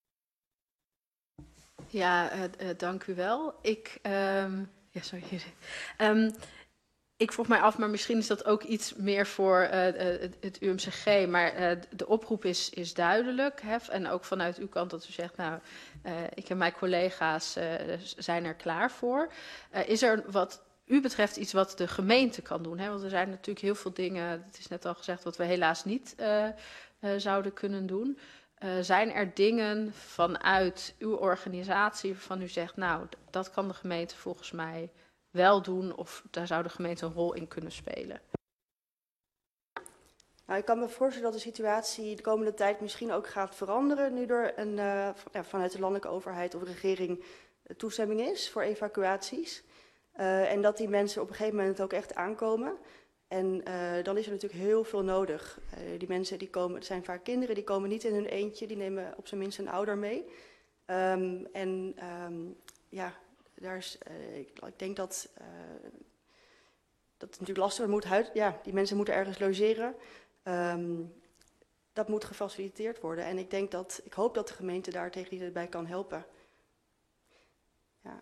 Ja, uh, uh, dank u wel. Ik, um, ja, sorry. Um, ik vroeg mij af, maar misschien is dat ook iets meer voor uh, het, het U M C G. Maar uh, de oproep is, is duidelijk. Hè? En ook vanuit uw kant dat u zegt, nou, uh, ik en mijn collega's uh, zijn er klaar voor. Uh, is er wat u betreft iets wat de gemeente kan doen? Hè? Want er zijn natuurlijk heel veel dingen, het is net al gezegd, wat we helaas niet uh, uh, zouden kunnen doen. Uh, zijn er dingen vanuit uw organisatie waarvan u zegt, nou, dat kan de gemeente volgens mij wel doen of daar zou de gemeente een rol in kunnen spelen? Nou, ik kan me voorstellen dat de situatie de komende tijd misschien ook gaat veranderen, nu er een, uh, ja, vanuit de landelijke overheid of regering toestemming is voor evacuaties. Uh, en dat die mensen op een gegeven moment ook echt aankomen. En uh, dan is er natuurlijk heel veel nodig. Uh, die mensen die komen, het zijn vaak kinderen, die komen niet in hun eentje, die nemen op zijn minst een ouder mee. Um, en um, ja, daar is, uh, ik, ik denk dat, uh, dat het natuurlijk lastig moet. Huid, ja, die mensen moeten ergens logeren. Um, dat moet gefaciliteerd worden. En ik denk dat, ik hoop dat de gemeente daar tegen die bij kan helpen. Ja.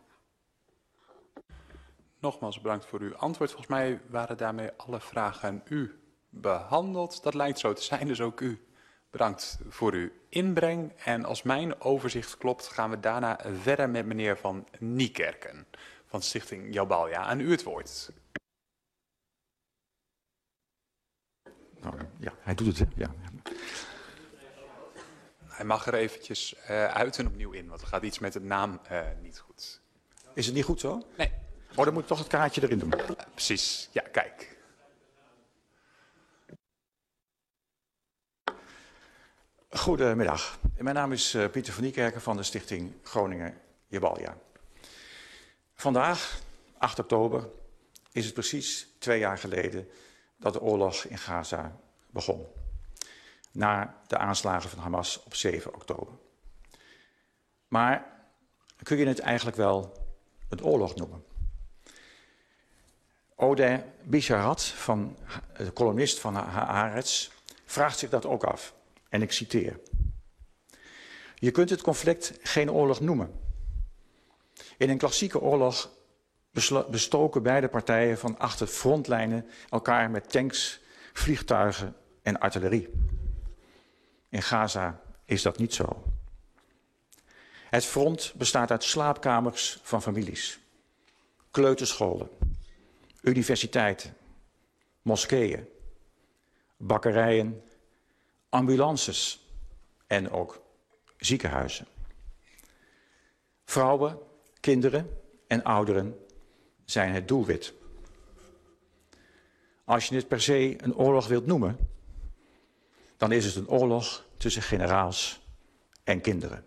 Nogmaals bedankt voor uw antwoord. Volgens mij waren daarmee alle vragen aan u behandeld. Dat lijkt zo te zijn, dus ook u bedankt voor uw inbreng. En als mijn overzicht klopt, gaan we daarna verder met meneer Van Niekerken van Stichting Jabalja. Aan u het woord. Nou, ja, hij doet het, hè? Ja. Hij mag er eventjes uh, uit en opnieuw in, want er gaat iets met de naam uh, niet goed. Is het niet goed zo? Nee. Oh, dan moet ik toch het kaartje erin doen. Uh, precies, ja, kijk. Goedemiddag. Mijn naam is uh, Pieter van Niekerken van de Stichting Groningen Jabalja. Vandaag, acht oktober, is het precies twee jaar geleden dat de oorlog in Gaza begon. Na de aanslagen van Hamas op zeven oktober. Maar kun je het eigenlijk wel een oorlog noemen? Odeh Bisharat, van, de columnist van Haaretz, vraagt zich dat ook af. En ik citeer. Je kunt het conflict geen oorlog noemen. In een klassieke oorlog bestoken beide partijen van achter frontlijnen elkaar met tanks, vliegtuigen en artillerie. In Gaza is dat niet zo. Het front bestaat uit slaapkamers van families, kleuterscholen, universiteiten, moskeeën, bakkerijen, ambulances en ook ziekenhuizen. Vrouwen, kinderen en ouderen zijn het doelwit. Als je het per se een oorlog wilt noemen, dan is het een oorlog tussen generaals en kinderen.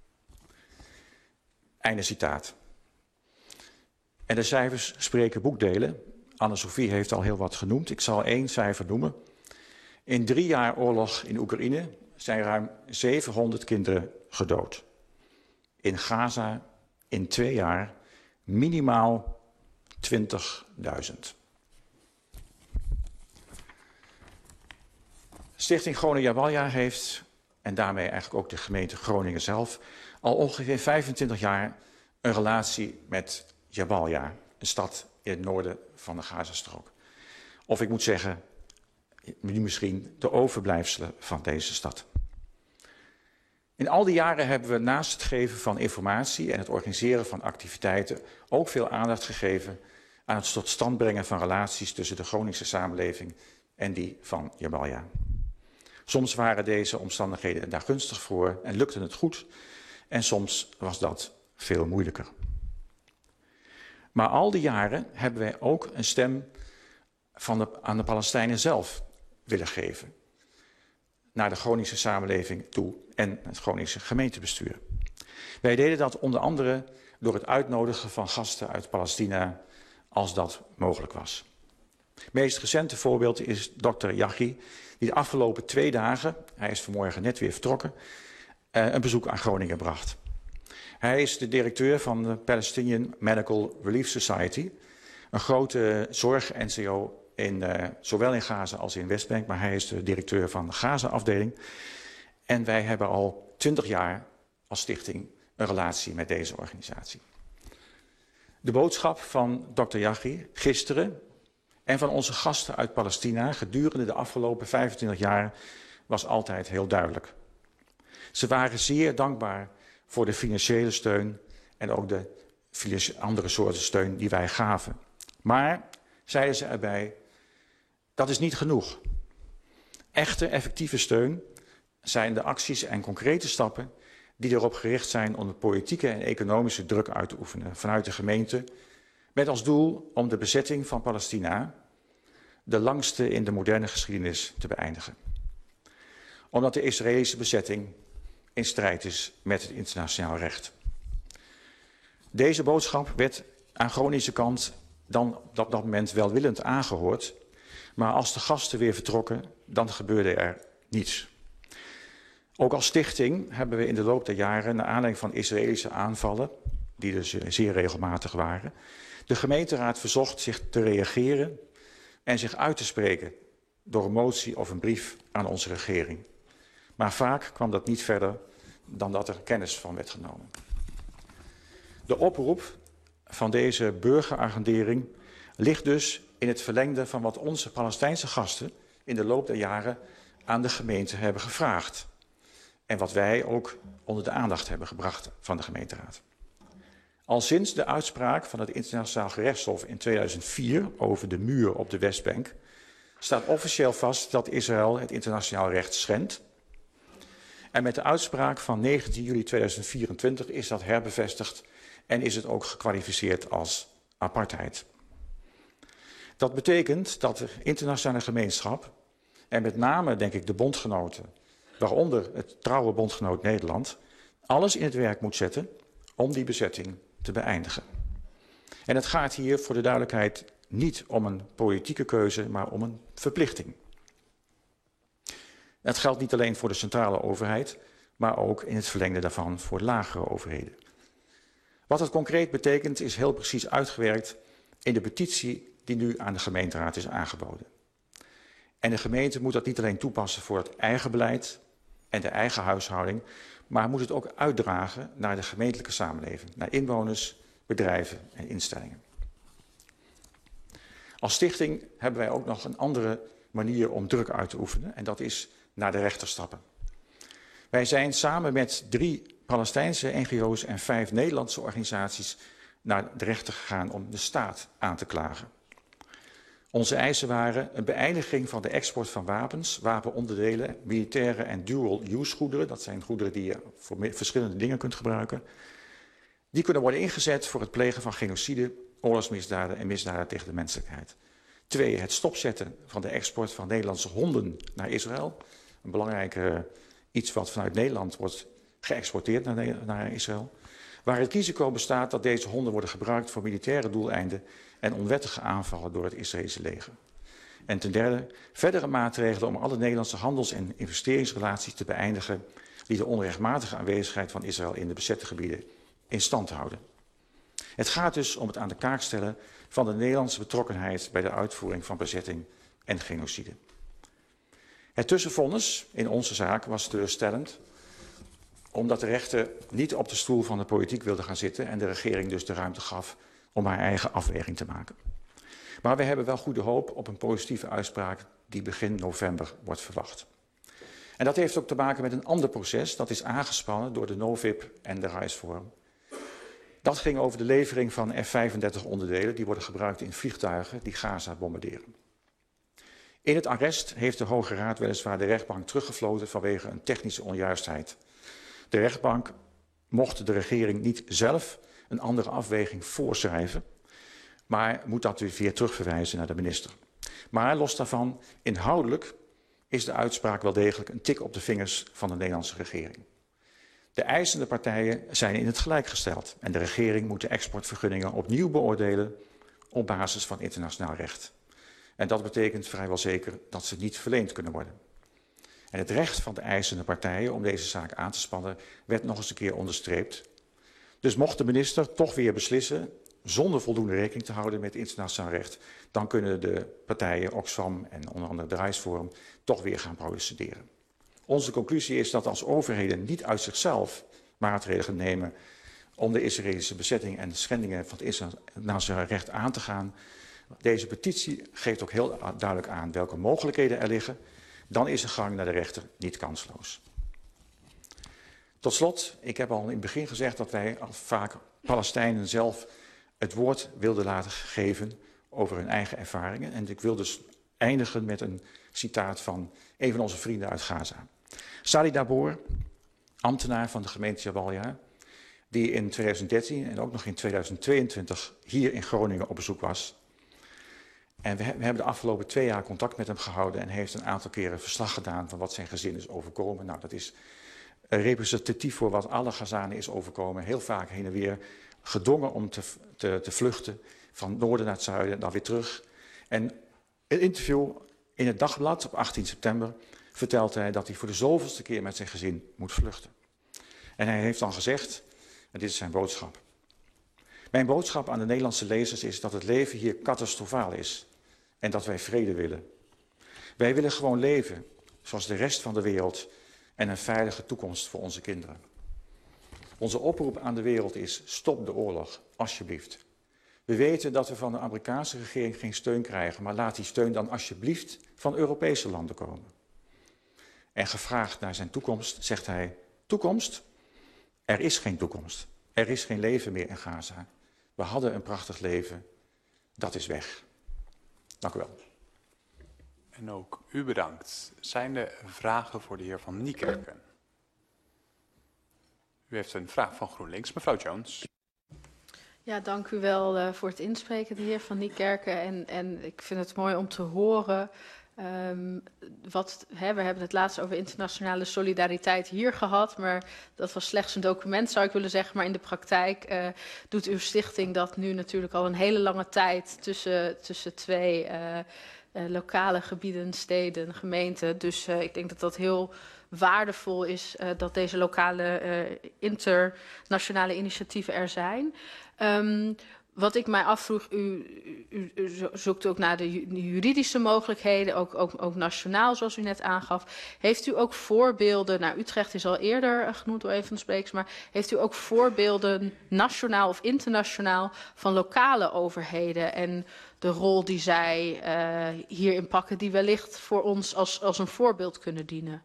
Einde citaat. En de cijfers spreken boekdelen. Anne-Sophie heeft al heel wat genoemd. Ik zal één cijfer noemen. In drie jaar oorlog in Oekraïne zijn ruim zevenhonderd kinderen gedood. In Gaza in twee jaar minimaal twintigduizend. Stichting Groningen Jabalja heeft, en daarmee eigenlijk ook de gemeente Groningen zelf, al ongeveer vijfentwintig jaar een relatie met Jabalja, een stad in het noorden van de Gazastrook. Of ik moet zeggen, misschien de overblijfselen van deze stad. In al die jaren hebben we naast het geven van informatie en het organiseren van activiteiten ook veel aandacht gegeven aan het tot stand brengen van relaties tussen de Groningse samenleving en die van Jabalja. Soms waren deze omstandigheden daar gunstig voor en lukte het goed en soms was dat veel moeilijker. Maar al die jaren hebben wij ook een stem van de, aan de Palestijnen zelf willen geven. Naar de Groningse samenleving toe en het Groningse gemeentebestuur. Wij deden dat onder andere door het uitnodigen van gasten uit Palestina als dat mogelijk was. Het meest recente voorbeeld is dokter Yachi, die de afgelopen twee dagen, hij is vanmorgen net weer vertrokken, een bezoek aan Groningen bracht. Hij is de directeur van de Palestinian Medical Relief Society, een grote zorg-N C O in, uh, zowel in Gaza als in Westbank, maar hij is de directeur van de Gaza-afdeling. En wij hebben al twintig jaar als stichting een relatie met deze organisatie. De boodschap van dokter Yachi gisteren en van onze gasten uit Palestina gedurende de afgelopen vijfentwintig jaar was altijd heel duidelijk. Ze waren zeer dankbaar voor de financiële steun en ook de andere soorten steun die wij gaven. Maar, zeiden ze erbij, dat is niet genoeg. Echte, effectieve steun zijn de acties en concrete stappen die erop gericht zijn om de politieke en economische druk uit te oefenen vanuit de gemeente, met als doel om de bezetting van Palestina, de langste in de moderne geschiedenis, te beëindigen. Omdat de Israëlische bezetting in strijd is met het internationaal recht. Deze boodschap werd aan Groningse kant dan op dat moment welwillend aangehoord, maar als de gasten weer vertrokken, dan gebeurde er niets. Ook als stichting hebben we in de loop der jaren, naar aanleiding van Israëlische aanvallen, die dus zeer regelmatig waren, de gemeenteraad verzocht zich te reageren en zich uit te spreken door een motie of een brief aan onze regering. Maar vaak kwam dat niet verder dan dat er kennis van werd genomen. De oproep van deze burgeragendering ligt dus in het verlengde van wat onze Palestijnse gasten in de loop der jaren aan de gemeente hebben gevraagd. En wat wij ook onder de aandacht hebben gebracht van de gemeenteraad. Al sinds de uitspraak van het Internationaal Gerechtshof in tweeduizend vier over de muur op de Westbank staat officieel vast dat Israël het internationaal recht schendt. En met de uitspraak van negentien juli tweeduizend vierentwintig is dat herbevestigd en is het ook gekwalificeerd als apartheid. Dat betekent dat de internationale gemeenschap, en met name denk ik de bondgenoten, waaronder het trouwe bondgenoot Nederland, alles in het werk moet zetten om die bezetting te beëindigen. En het gaat hier voor de duidelijkheid niet om een politieke keuze, maar om een verplichting. Dat geldt niet alleen voor de centrale overheid, maar ook in het verlengde daarvan voor lagere overheden. Wat het concreet betekent is heel precies uitgewerkt in de petitie die nu aan de gemeenteraad is aangeboden. En de gemeente moet dat niet alleen toepassen voor het eigen beleid en de eigen huishouding, maar moet het ook uitdragen naar de gemeentelijke samenleving, naar inwoners, bedrijven en instellingen. Als stichting hebben wij ook nog een andere manier om druk uit te oefenen en dat is naar de rechter stappen. Wij zijn samen met drie Palestijnse N G O's en vijf Nederlandse organisaties naar de rechter gegaan om de staat aan te klagen. Onze eisen waren een beëindiging van de export van wapens, wapenonderdelen, militaire en dual-use goederen. Dat zijn goederen die je voor verschillende dingen kunt gebruiken. Die kunnen worden ingezet voor het plegen van genocide, oorlogsmisdaden en misdaden tegen de menselijkheid. Twee, het stopzetten van de export van Nederlandse honden naar Israël. Een belangrijk uh, iets wat vanuit Nederland wordt geëxporteerd naar, naar Israël. Waar het risico bestaat dat deze honden worden gebruikt voor militaire doeleinden en onwettige aanvallen door het Israëlische leger. En ten derde, verdere maatregelen om alle Nederlandse handels- en investeringsrelaties te beëindigen die de onrechtmatige aanwezigheid van Israël in de bezette gebieden in stand houden. Het gaat dus om het aan de kaak stellen van de Nederlandse betrokkenheid bij de uitvoering van bezetting en genocide. Het tussenvonnis in onze zaak was teleurstellend, omdat de rechter niet op de stoel van de politiek wilde gaan zitten en de regering dus de ruimte gaf om haar eigen afweging te maken. Maar we hebben wel goede hoop op een positieve uitspraak die begin november wordt verwacht. En dat heeft ook te maken met een ander proces dat is aangespannen door de NoVIP en de Rise Forum. Dat ging over de levering van F vijfendertig onderdelen die worden gebruikt in vliegtuigen die Gaza bombarderen. In het arrest heeft de Hoge Raad weliswaar de rechtbank teruggefloten vanwege een technische onjuistheid. De rechtbank mocht de regering niet zelf een andere afweging voorschrijven, maar moet dat weer terugverwijzen naar de minister. Maar los daarvan, inhoudelijk is de uitspraak wel degelijk een tik op de vingers van de Nederlandse regering. De eisende partijen zijn in het gelijk gesteld en de regering moet de exportvergunningen opnieuw beoordelen op basis van internationaal recht. En dat betekent vrijwel zeker dat ze niet verleend kunnen worden. En het recht van de eisende partijen om deze zaak aan te spannen werd nog eens een keer onderstreept. Dus mocht de minister toch weer beslissen, zonder voldoende rekening te houden met internationaal recht, dan kunnen de partijen Oxfam en onder andere de Rise Forum toch weer gaan procederen. Onze conclusie is dat als overheden niet uit zichzelf maatregelen nemen om de Israëlische bezetting en de schendingen van het internationaal recht aan te gaan, deze petitie geeft ook heel duidelijk aan welke mogelijkheden er liggen, dan is een gang naar de rechter niet kansloos. Tot slot, ik heb al in het begin gezegd dat wij al vaak Palestijnen zelf het woord wilden laten geven over hun eigen ervaringen. En ik wil dus eindigen met een citaat van een van onze vrienden uit Gaza. Sali Dabor, ambtenaar van de gemeente Jabalia, die in tweeduizend dertien en ook nog in tweeduizend tweeëntwintig hier in Groningen op bezoek was. En we, we hebben de afgelopen twee jaar contact met hem gehouden en hij heeft een aantal keren verslag gedaan van wat zijn gezin is overkomen. Nou, dat is representatief voor wat alle Gazanen is overkomen. Heel vaak heen en weer gedwongen om te, te, te vluchten van het noorden naar het zuiden en dan weer terug. En een interview in het Dagblad op achttien september vertelt hij dat hij voor de zoveelste keer met zijn gezin moet vluchten. En hij heeft dan gezegd, en dit is zijn boodschap. Mijn boodschap aan de Nederlandse lezers is dat het leven hier catastrofaal is en dat wij vrede willen. Wij willen gewoon leven, zoals de rest van de wereld, en een veilige toekomst voor onze kinderen. Onze oproep aan de wereld is, stop de oorlog, alsjeblieft. We weten dat we van de Amerikaanse regering geen steun krijgen, maar laat die steun dan alsjeblieft van Europese landen komen. En gevraagd naar zijn toekomst, zegt hij, toekomst? Er is geen toekomst. Er is geen leven meer in Gaza. We hadden een prachtig leven. Dat is weg. Dank u wel. En ook u bedankt. Zijn er vragen voor de heer Van Niekerken? U heeft een vraag van GroenLinks. Mevrouw Jones. Ja, dank u wel uh, voor het inspreken, de heer Van Niekerken. En, en ik vind het mooi om te horen. Um, wat, hè, we hebben het laatst over internationale solidariteit hier gehad, maar dat was slechts een document, zou ik willen zeggen. Maar in de praktijk uh, doet uw stichting dat nu natuurlijk al een hele lange tijd tussen, tussen twee uh, uh, lokale gebieden, steden, gemeenten. Dus uh, ik denk dat dat heel waardevol is uh, dat deze lokale uh, internationale initiatieven er zijn. Um, Wat ik mij afvroeg, u, u, u zoekt ook naar de juridische mogelijkheden, ook, ook, ook nationaal zoals u net aangaf. Heeft u ook voorbeelden, nou Utrecht is al eerder genoemd door een van de sprekers, maar heeft u ook voorbeelden nationaal of internationaal van lokale overheden en de rol die zij uh, hierin pakken, die wellicht voor ons als, als een voorbeeld kunnen dienen?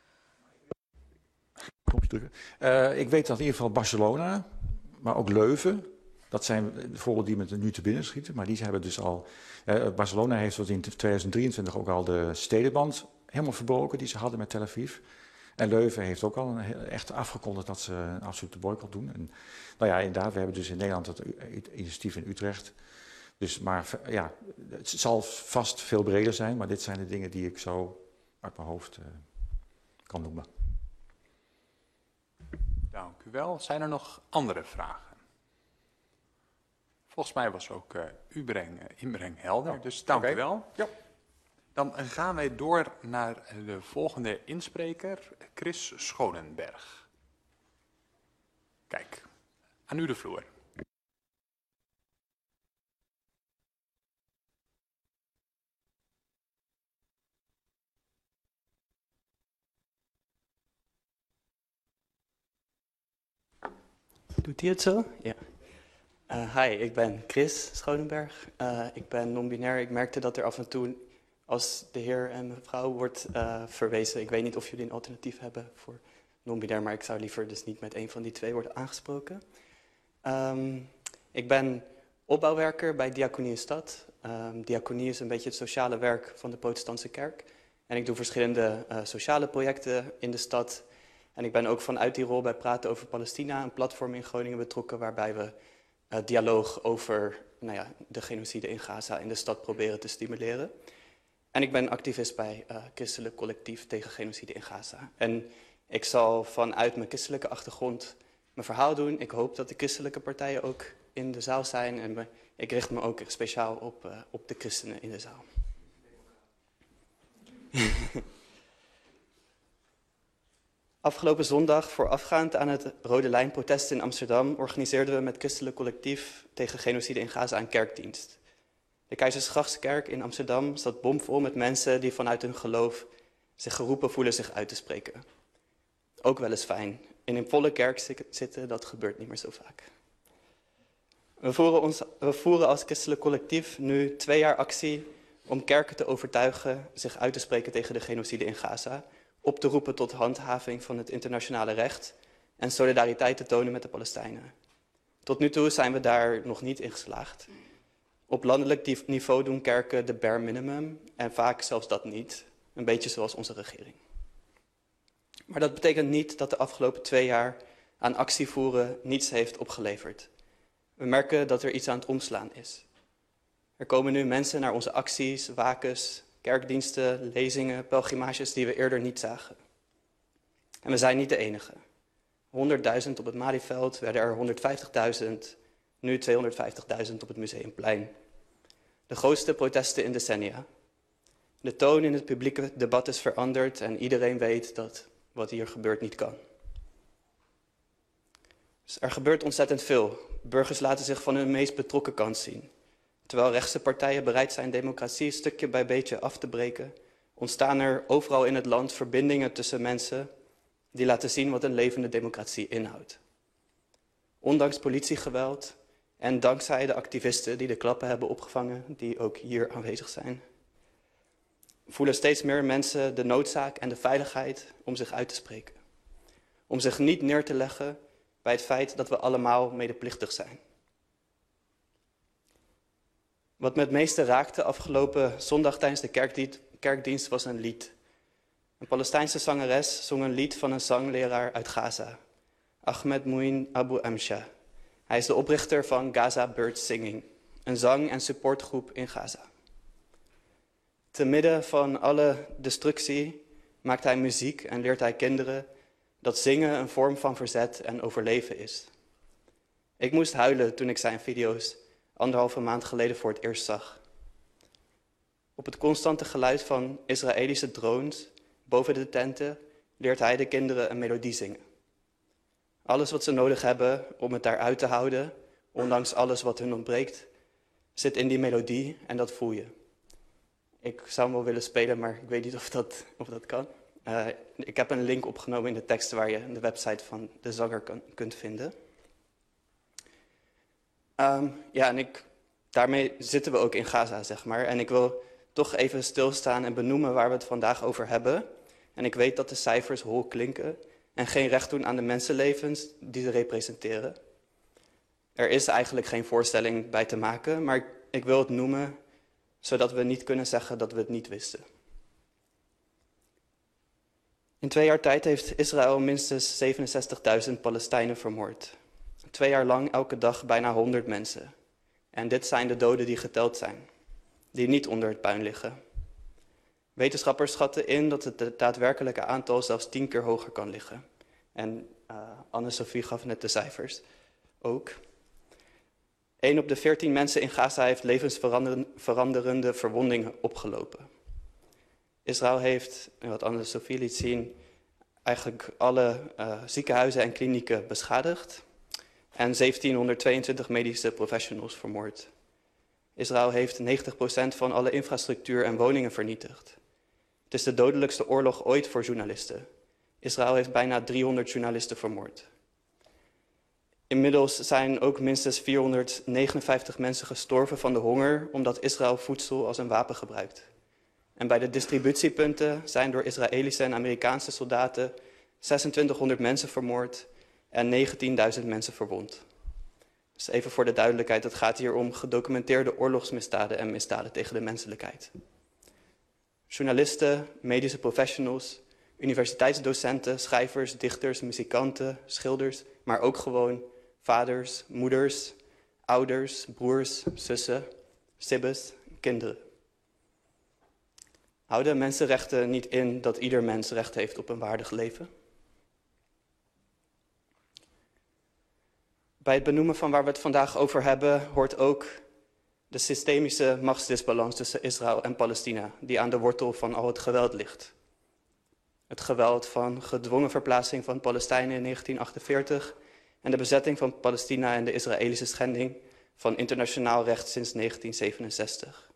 Uh, ik weet dat in ieder geval Barcelona, maar ook Leuven. Dat zijn de voorbeelden die me nu te binnen schieten, maar die hebben dus al... Uh, Barcelona heeft tot in tweeduizend drieëntwintig ook al de stedenband helemaal verbroken die ze hadden met Tel Aviv. En Leuven heeft ook al een, echt afgekondigd dat ze een absolute boycott doen. En, nou ja, inderdaad, we hebben dus in Nederland dat initiatief in Utrecht. Dus, maar ja, het zal vast veel breder zijn, maar dit zijn de dingen die ik zo uit mijn hoofd uh, kan noemen. Dank u wel. Zijn er nog andere vragen? Volgens mij was ook uh, uw breng, uh, inbreng helder, oh, dus dank okay. u wel. Ja. Dan gaan wij door naar de volgende inspreker, Chris Schonenberg. Kijk, aan u de vloer. Doet hij het zo? Ja. Uh, hi, ik ben Chris Schonenberg. Uh, ik ben non-binair. Ik merkte dat er af en toe, als de heer en mevrouw wordt uh, verwezen, ik weet niet of jullie een alternatief hebben voor non-binair, maar ik zou liever dus niet met een van die twee worden aangesproken. Um, ik ben opbouwwerker bij Diaconie in Stad. Um, Diaconie is een beetje het sociale werk van de protestantse kerk. En ik doe verschillende uh, sociale projecten in de stad. En ik ben ook vanuit die rol bij Praten over Palestina, een platform in Groningen, betrokken waarbij we Uh, dialoog over nou ja, de genocide in Gaza in de stad proberen te stimuleren. En ik ben activist bij uh, Christelijk Collectief tegen Genocide in Gaza. En ik zal vanuit mijn christelijke achtergrond mijn verhaal doen. Ik hoop dat de christelijke partijen ook in de zaal zijn. En me, ik richt me ook speciaal op, uh, op de christenen in de zaal. Afgelopen zondag, voorafgaand aan het Rode Lijn protest in Amsterdam, organiseerden we met Christelijk Collectief tegen Genocide in Gaza een kerkdienst. De Keizersgrachtskerk in Amsterdam zat bomvol met mensen die vanuit hun geloof zich geroepen voelen zich uit te spreken. Ook wel eens fijn. In een volle kerk zitten, dat gebeurt niet meer zo vaak. We voeren, ons, we voeren als Christelijk Collectief nu twee jaar actie om kerken te overtuigen zich uit te spreken tegen de genocide in Gaza, op te roepen tot handhaving van het internationale recht en solidariteit te tonen met de Palestijnen. Tot nu toe zijn we daar nog niet in geslaagd. Op landelijk niveau doen kerken de bare minimum en vaak zelfs dat niet, een beetje zoals onze regering. Maar dat betekent niet dat de afgelopen twee jaar aan actie voeren niets heeft opgeleverd. We merken dat er iets aan het omslaan is. Er komen nu mensen naar onze acties, wakens, kerkdiensten, lezingen, pelgrimages die we eerder niet zagen. En we zijn niet de enige. honderdduizend op het Malieveld, werden er honderdvijftigduizend, nu tweehonderdvijftigduizend op het Museumplein. De grootste protesten in decennia. De toon in het publieke debat is veranderd en iedereen weet dat wat hier gebeurt niet kan. Dus er gebeurt ontzettend veel. Burgers laten zich van hun meest betrokken kant zien. Terwijl rechtse partijen bereid zijn democratie stukje bij beetje af te breken, ontstaan er overal in het land verbindingen tussen mensen die laten zien wat een levende democratie inhoudt. Ondanks politiegeweld en dankzij de activisten die de klappen hebben opgevangen, die ook hier aanwezig zijn, voelen steeds meer mensen de noodzaak en de veiligheid om zich uit te spreken. Om zich niet neer te leggen bij het feit dat we allemaal medeplichtig zijn. Wat me het meeste raakte afgelopen zondag tijdens de kerkdienst was een lied. Een Palestijnse zangeres zong een lied van een zangleraar uit Gaza, Ahmed Mouin Abu Amsha. Hij is de oprichter van Gaza Birds Singing, een zang- en supportgroep in Gaza. Te midden van alle destructie maakt hij muziek en leert hij kinderen dat zingen een vorm van verzet en overleven is. Ik moest huilen toen ik zijn video's anderhalve maand geleden voor het eerst zag. Op het constante geluid van Israëlische drones boven de tenten leert hij de kinderen een melodie zingen. Alles wat ze nodig hebben om het daaruit te houden, ondanks alles wat hun ontbreekt, zit in die melodie en dat voel je. Ik zou hem wel willen spelen, maar ik weet niet of dat, of dat kan. Uh, ik heb een link opgenomen in de tekst waar je de website van de zanger kan, kunt vinden. Um, ja, en ik, daarmee zitten we ook in Gaza, zeg maar. En ik wil toch even stilstaan en benoemen waar we het vandaag over hebben. En ik weet dat de cijfers hol klinken en geen recht doen aan de mensenlevens die ze representeren. Er is eigenlijk geen voorstelling bij te maken, maar ik, ik wil het noemen zodat we niet kunnen zeggen dat we het niet wisten. In twee jaar tijd heeft Israël minstens zevenenzestigduizend Palestijnen vermoord. Twee jaar lang elke dag bijna honderd mensen. En dit zijn de doden die geteld zijn, die niet onder het puin liggen. Wetenschappers schatten in dat het daadwerkelijke aantal zelfs tien keer hoger kan liggen. En uh, Anne-Sophie gaf net de cijfers ook. Eén op de veertien mensen in Gaza heeft levensveranderende verwondingen opgelopen. Israël heeft, wat Anne-Sophie liet zien, eigenlijk alle uh, ziekenhuizen en klinieken beschadigd en zeventienhonderdtweeëntwintig medische professionals vermoord. Israël heeft negentig procent van alle infrastructuur en woningen vernietigd. Het is de dodelijkste oorlog ooit voor journalisten. Israël heeft bijna driehonderd journalisten vermoord. Inmiddels zijn ook minstens vierhonderdnegenenvijftig mensen gestorven van de honger omdat Israël voedsel als een wapen gebruikt. En bij de distributiepunten zijn door Israëlische en Amerikaanse soldaten zesentwintighonderd mensen vermoord en negentienduizend mensen verwond. Dus even voor de duidelijkheid, het gaat hier om gedocumenteerde oorlogsmisdaden en misdaden tegen de menselijkheid. Journalisten, medische professionals, universiteitsdocenten, schrijvers, dichters, muzikanten, schilders, maar ook gewoon vaders, moeders, ouders, broers, zussen, sibbes, kinderen. Houden mensenrechten niet in dat ieder mens recht heeft op een waardig leven? Bij het benoemen van waar we het vandaag over hebben, hoort ook de systemische machtsdisbalans tussen Israël en Palestina, die aan de wortel van al het geweld ligt. Het geweld van gedwongen verplaatsing van Palestijnen in negentien achtenveertig en de bezetting van Palestina en de Israëlische schending van internationaal recht sinds negentien zevenenzestig.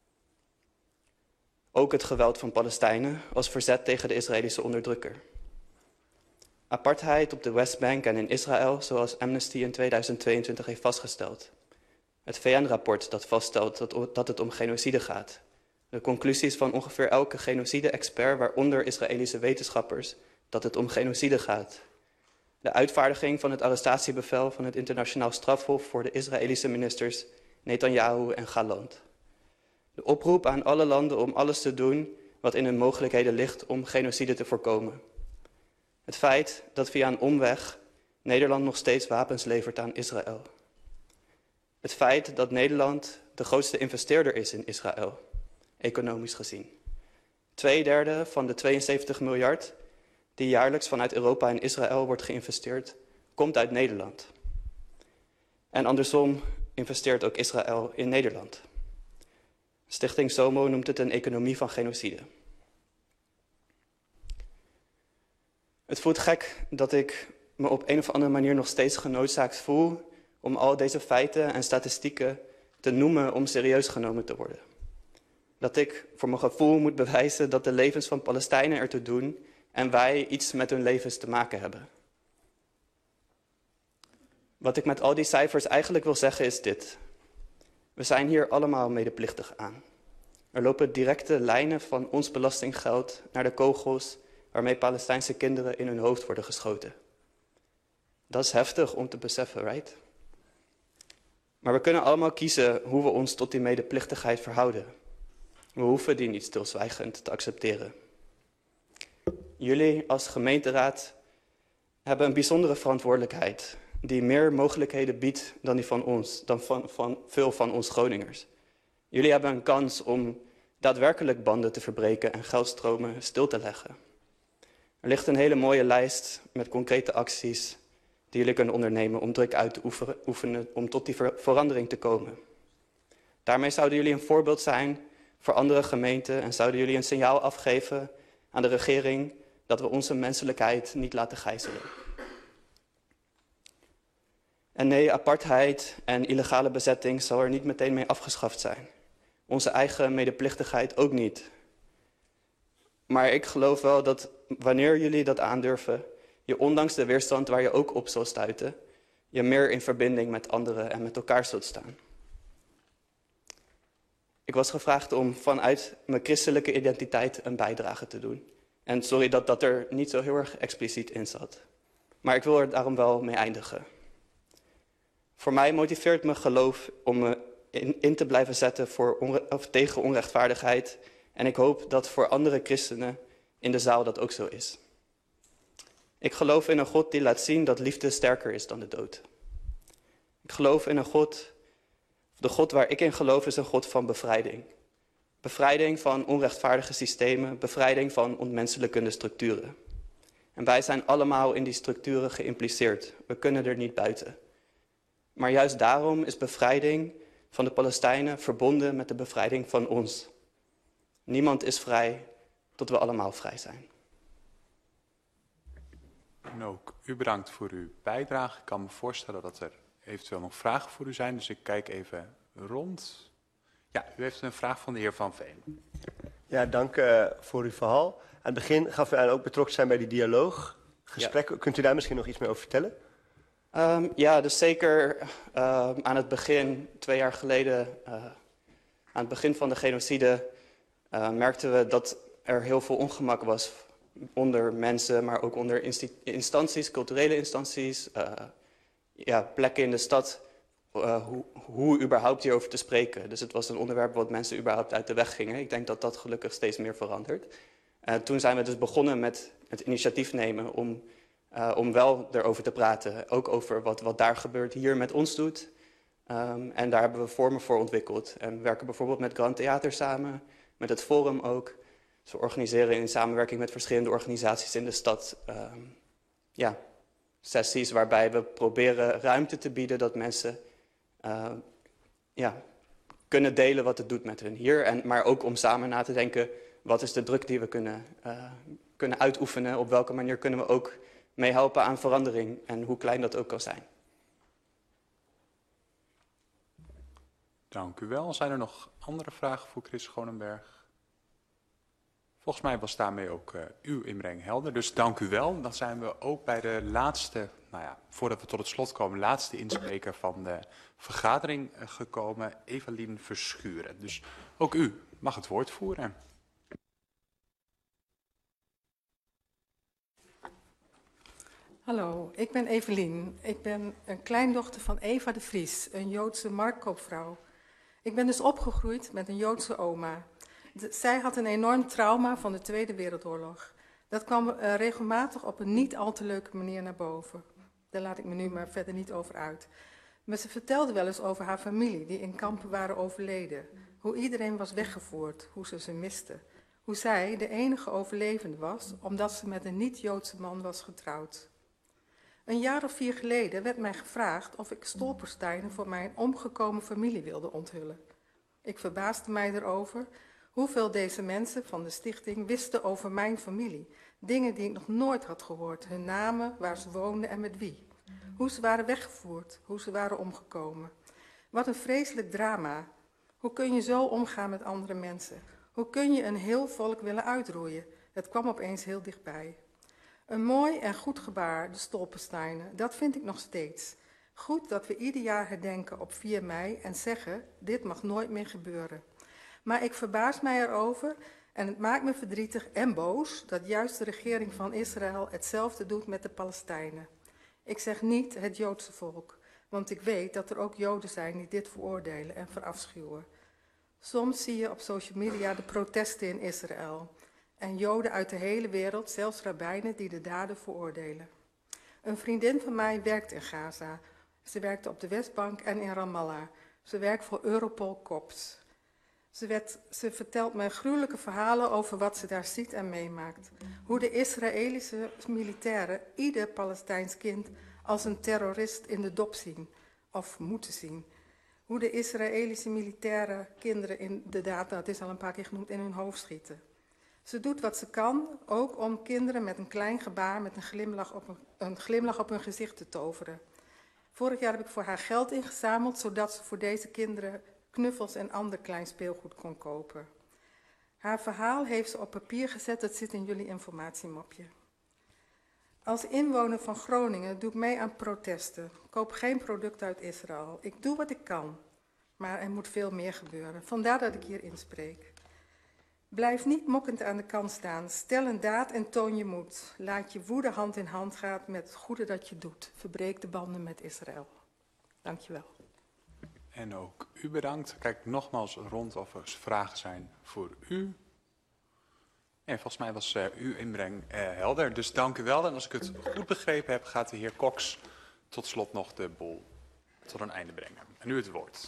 Ook het geweld van Palestijnen als verzet tegen de Israëlische onderdrukker. Apartheid op de Westbank en in Israël, zoals Amnesty in tweeduizend tweeëntwintig heeft vastgesteld. Het V N-rapport dat vaststelt dat, dat het om genocide gaat. De conclusies van ongeveer elke genocide-expert, waaronder Israëlische wetenschappers, dat het om genocide gaat. De uitvaardiging van het arrestatiebevel van het internationaal strafhof voor de Israëlische ministers Netanyahu en Gallant. De oproep aan alle landen om alles te doen wat in hun mogelijkheden ligt om genocide te voorkomen. Het feit dat via een omweg Nederland nog steeds wapens levert aan Israël. Het feit dat Nederland de grootste investeerder is in Israël, economisch gezien. Tweederde van de tweeënzeventig miljard die jaarlijks vanuit Europa in Israël wordt geïnvesteerd, komt uit Nederland. En andersom investeert ook Israël in Nederland. Stichting SOMO noemt het een economie van genocide. Het voelt gek dat ik me op een of andere manier nog steeds genoodzaakt voel om al deze feiten en statistieken te noemen om serieus genomen te worden. Dat ik voor mijn gevoel moet bewijzen dat de levens van Palestijnen ertoe doen en wij iets met hun levens te maken hebben. Wat ik met al die cijfers eigenlijk wil zeggen is dit. We zijn hier allemaal medeplichtig aan. Er lopen directe lijnen van ons belastinggeld naar de kogels waarmee Palestijnse kinderen in hun hoofd worden geschoten. Dat is heftig om te beseffen, right? Maar we kunnen allemaal kiezen hoe we ons tot die medeplichtigheid verhouden. We hoeven die niet stilzwijgend te accepteren. Jullie als gemeenteraad hebben een bijzondere verantwoordelijkheid die meer mogelijkheden biedt dan die van ons, dan van, van veel van ons Groningers. Jullie hebben een kans om daadwerkelijk banden te verbreken en geldstromen stil te leggen. Er ligt een hele mooie lijst met concrete acties die jullie kunnen ondernemen om druk uit te oefenen om tot die ver verandering te komen. Daarmee zouden jullie een voorbeeld zijn voor andere gemeenten en zouden jullie een signaal afgeven aan de regering dat we onze menselijkheid niet laten gijzelen. En nee, apartheid en illegale bezetting zal er niet meteen mee afgeschaft zijn. Onze eigen medeplichtigheid ook niet. Maar ik geloof wel dat wanneer jullie dat aandurven, je ondanks de weerstand waar je ook op zal stuiten, je meer in verbinding met anderen en met elkaar zult staan. Ik was gevraagd om vanuit mijn christelijke identiteit een bijdrage te doen. En sorry dat dat er niet zo heel erg expliciet in zat. Maar ik wil er daarom wel mee eindigen. Voor mij motiveert me geloof om me in, in te blijven zetten voor onre, of tegen onrechtvaardigheid. En ik hoop dat voor andere christenen in de zaal dat ook zo is. Ik geloof in een God die laat zien dat liefde sterker is dan de dood. Ik geloof in een God, de God waar ik in geloof is een God van bevrijding. Bevrijding van onrechtvaardige systemen, bevrijding van ontmenselijkende structuren. En wij zijn allemaal in die structuren geïmpliceerd. We kunnen er niet buiten. Maar juist daarom is bevrijding van de Palestijnen verbonden met de bevrijding van ons. Niemand is vrij tot we allemaal vrij zijn. En ook u bedankt voor uw bijdrage. Ik kan me voorstellen dat er eventueel nog vragen voor u zijn, dus ik kijk even rond. Ja, u heeft een vraag van de heer Van Veen. Ja, dank uh, voor uw verhaal. Aan het begin gaf u aan ook betrokken zijn bij die dialooggesprekken. Ja. Kunt u daar misschien nog iets meer over vertellen? Um, ja, dus zeker uh, aan het begin, twee jaar geleden, uh, aan het begin van de genocide, uh, merkten we dat er heel veel ongemak was onder mensen, maar ook onder instanties, culturele instanties, uh, ja, plekken in de stad, uh, hoe, hoe überhaupt hierover te spreken. Dus het was een onderwerp wat mensen überhaupt uit de weg gingen. Ik denk dat dat gelukkig steeds meer verandert. Uh, toen zijn we dus begonnen met het initiatief nemen om, uh, om wel erover te praten. Ook over wat, wat daar gebeurt, hier met ons doet. Um, en daar hebben we vormen voor ontwikkeld. En we werken bijvoorbeeld met Grand Theater samen, met het Forum ook. Dus we organiseren in samenwerking met verschillende organisaties in de stad um, ja, sessies waarbij we proberen ruimte te bieden dat mensen uh, ja, kunnen delen wat het doet met hun hier. En, maar ook om samen na te denken, wat is de druk die we kunnen, uh, kunnen uitoefenen? Op welke manier kunnen we ook meehelpen aan verandering en hoe klein dat ook kan zijn. Dank u wel. Zijn er nog andere vragen voor Chris Schonenberg? Volgens mij was daarmee ook uh, uw inbreng helder, dus dank u wel. Dan zijn we ook bij de laatste, nou ja, voordat we tot het slot komen, laatste inspreker van de vergadering uh, gekomen, Evelien Verschuren. Dus ook u mag het woord voeren. Hallo, ik ben Evelien. Ik ben een kleindochter van Eva de Vries, een Joodse marktkoopvrouw. Ik ben dus opgegroeid met een Joodse oma. De, zij had een enorm trauma van de Tweede Wereldoorlog. Dat kwam uh, regelmatig op een niet al te leuke manier naar boven. Daar laat ik me nu maar verder niet over uit. Maar ze vertelde wel eens over haar familie die in kampen waren overleden. Hoe iedereen was weggevoerd, hoe ze ze miste. Hoe zij de enige overlevende was, omdat ze met een niet-Joodse man was getrouwd. Een jaar of vier geleden werd mij gevraagd of ik stolpersteinen voor mijn omgekomen familie wilde onthullen. Ik verbaasde mij erover hoeveel deze mensen van de stichting wisten over mijn familie. Dingen die ik nog nooit had gehoord, hun namen, waar ze woonden en met wie. Hoe ze waren weggevoerd, hoe ze waren omgekomen. Wat een vreselijk drama. Hoe kun je zo omgaan met andere mensen? Hoe kun je een heel volk willen uitroeien? Het kwam opeens heel dichtbij. Een mooi en goed gebaar, de stolpersteinen, dat vind ik nog steeds. Goed dat we ieder jaar herdenken op vier mei en zeggen, dit mag nooit meer gebeuren. Maar ik verbaas mij erover en het maakt me verdrietig en boos dat juist de regering van Israël hetzelfde doet met de Palestijnen. Ik zeg niet het Joodse volk, want ik weet dat er ook Joden zijn die dit veroordelen en verafschuwen. Soms zie je op social media de protesten in Israël en Joden uit de hele wereld, zelfs rabbijnen, die de daden veroordelen. Een vriendin van mij werkt in Gaza. Ze werkte op de Westbank en in Ramallah. Ze werkt voor Europol Cops. Ze, werd, ze vertelt me gruwelijke verhalen over wat ze daar ziet en meemaakt. Hoe de Israëlische militairen ieder Palestijns kind als een terrorist in de dop zien, of moeten zien. Hoe de Israëlische militairen kinderen inderdaad, nou, het is al een paar keer genoemd, in hun hoofd schieten. Ze doet wat ze kan, ook om kinderen met een klein gebaar, met een glimlach op, een, een glimlach op hun gezicht te toveren. Vorig jaar heb ik voor haar geld ingezameld, zodat ze voor deze kinderen knuffels en ander klein speelgoed kon kopen. Haar verhaal heeft ze op papier gezet, dat zit in jullie informatiemapje. Als inwoner van Groningen doe ik mee aan protesten. Ik koop geen product uit Israël. Ik doe wat ik kan, maar er moet veel meer gebeuren. Vandaar dat ik hier inspreek. Blijf niet mokkend aan de kant staan. Stel een daad en toon je moed. Laat je woede hand in hand gaan met het goede dat je doet. Verbreek de banden met Israël. Dank je wel. En ook u bedankt. Kijk nogmaals rond of er vragen zijn voor u. En volgens mij was uh, uw inbreng uh, helder, dus dank u wel. En als ik het goed begrepen heb, gaat de heer Cox tot slot nog de bol tot een einde brengen. En nu het woord.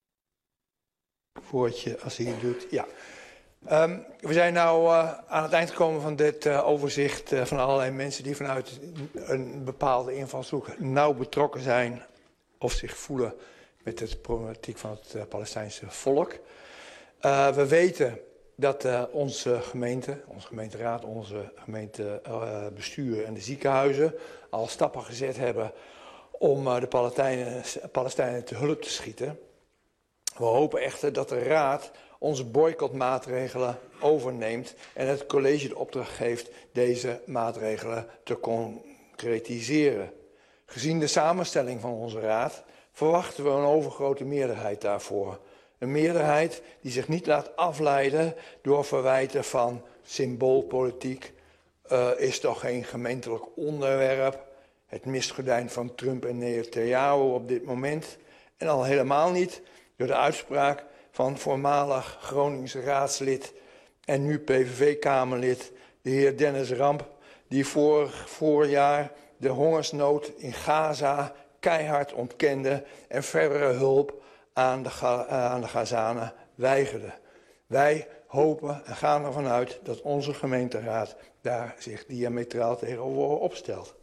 Voortje, als hij het doet, ja. Um, we zijn nu uh, aan het eind gekomen van dit uh, overzicht uh, van allerlei mensen die vanuit een bepaalde invalshoek nauw betrokken zijn of zich voelen met de problematiek van het uh, Palestijnse volk. Uh, we weten dat uh, onze gemeente, onze gemeenteraad, onze gemeentebestuur uh, en de ziekenhuizen al stappen gezet hebben om uh, de Palestijnen, Palestijnen te hulp te schieten. We hopen echter dat de raad onze boycottmaatregelen overneemt en het college de opdracht geeft deze maatregelen te concretiseren. Gezien de samenstelling van onze raad verwachten we een overgrote meerderheid daarvoor. Een meerderheid die zich niet laat afleiden door verwijten van symboolpolitiek. Uh, is toch geen gemeentelijk onderwerp. Het mistgordijn van Trump en Netanyahu op dit moment. En al helemaal niet door de uitspraak van voormalig Groningse raadslid en nu P V V-kamerlid, de heer Dennis Ramp, die vorig voorjaar de hongersnood in Gaza keihard ontkende en verdere hulp aan de, Ga- aan de Gazanen weigerde. Wij hopen en gaan ervan uit dat onze gemeenteraad daar zich diametraal tegenover opstelt.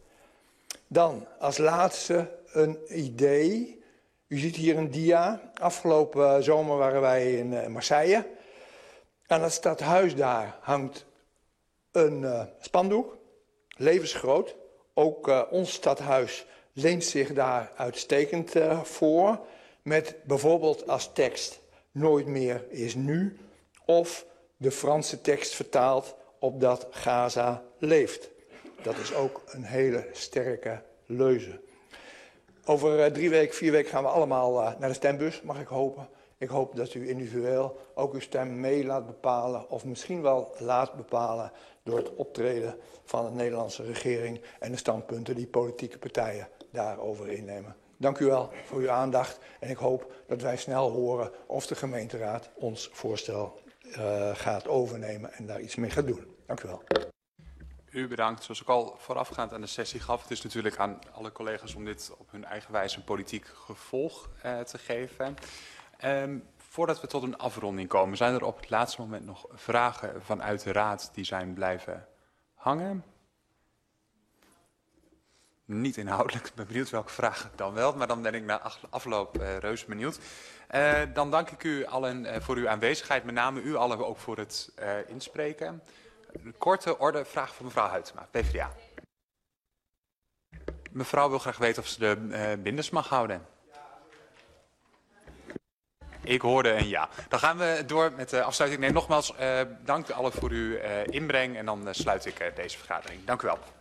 Dan als laatste een idee. U ziet hier een dia. Afgelopen zomer waren wij in Marseille. Aan het stadhuis daar hangt een uh, spandoek, levensgroot. Ook uh, ons stadhuis leent zich daar uitstekend uh, voor. Met bijvoorbeeld als tekst nooit meer is nu. Of de Franse tekst vertaald opdat Gaza leeft. Dat is ook een hele sterke leuze. Over uh, drie weken, vier weken gaan we allemaal uh, naar de stembus, mag ik hopen. Ik hoop dat u individueel ook uw stem mee laat bepalen, of misschien wel laat bepalen door het optreden van de Nederlandse regering en de standpunten die politieke partijen daarover innemen. Dank u wel voor uw aandacht en ik hoop dat wij snel horen of de gemeenteraad ons voorstel uh, gaat overnemen en daar iets mee gaat doen. Dank u wel. U bedankt. Zoals ik al voorafgaand aan de sessie gaf, het is natuurlijk aan alle collega's om dit op hun eigen wijze een politiek gevolg uh, te geven. Um, voordat we tot een afronding komen, zijn er op het laatste moment nog vragen vanuit de Raad die zijn blijven hangen? Niet inhoudelijk, ik ben benieuwd welke vragen dan wel, maar dan ben ik na afloop uh, reuze benieuwd. Uh, dan dank ik u allen uh, voor uw aanwezigheid, met name u allen ook voor het uh, inspreken. Een korte orde, vraag van mevrouw Huytema, P v d A. Mevrouw wil graag weten of ze de uh, binders mag houden. Ik hoorde een ja. Dan gaan we door met de afsluiting. Nee, nogmaals, uh, dank u allen voor uw uh, inbreng en dan uh, sluit ik uh, deze vergadering. Dank u wel.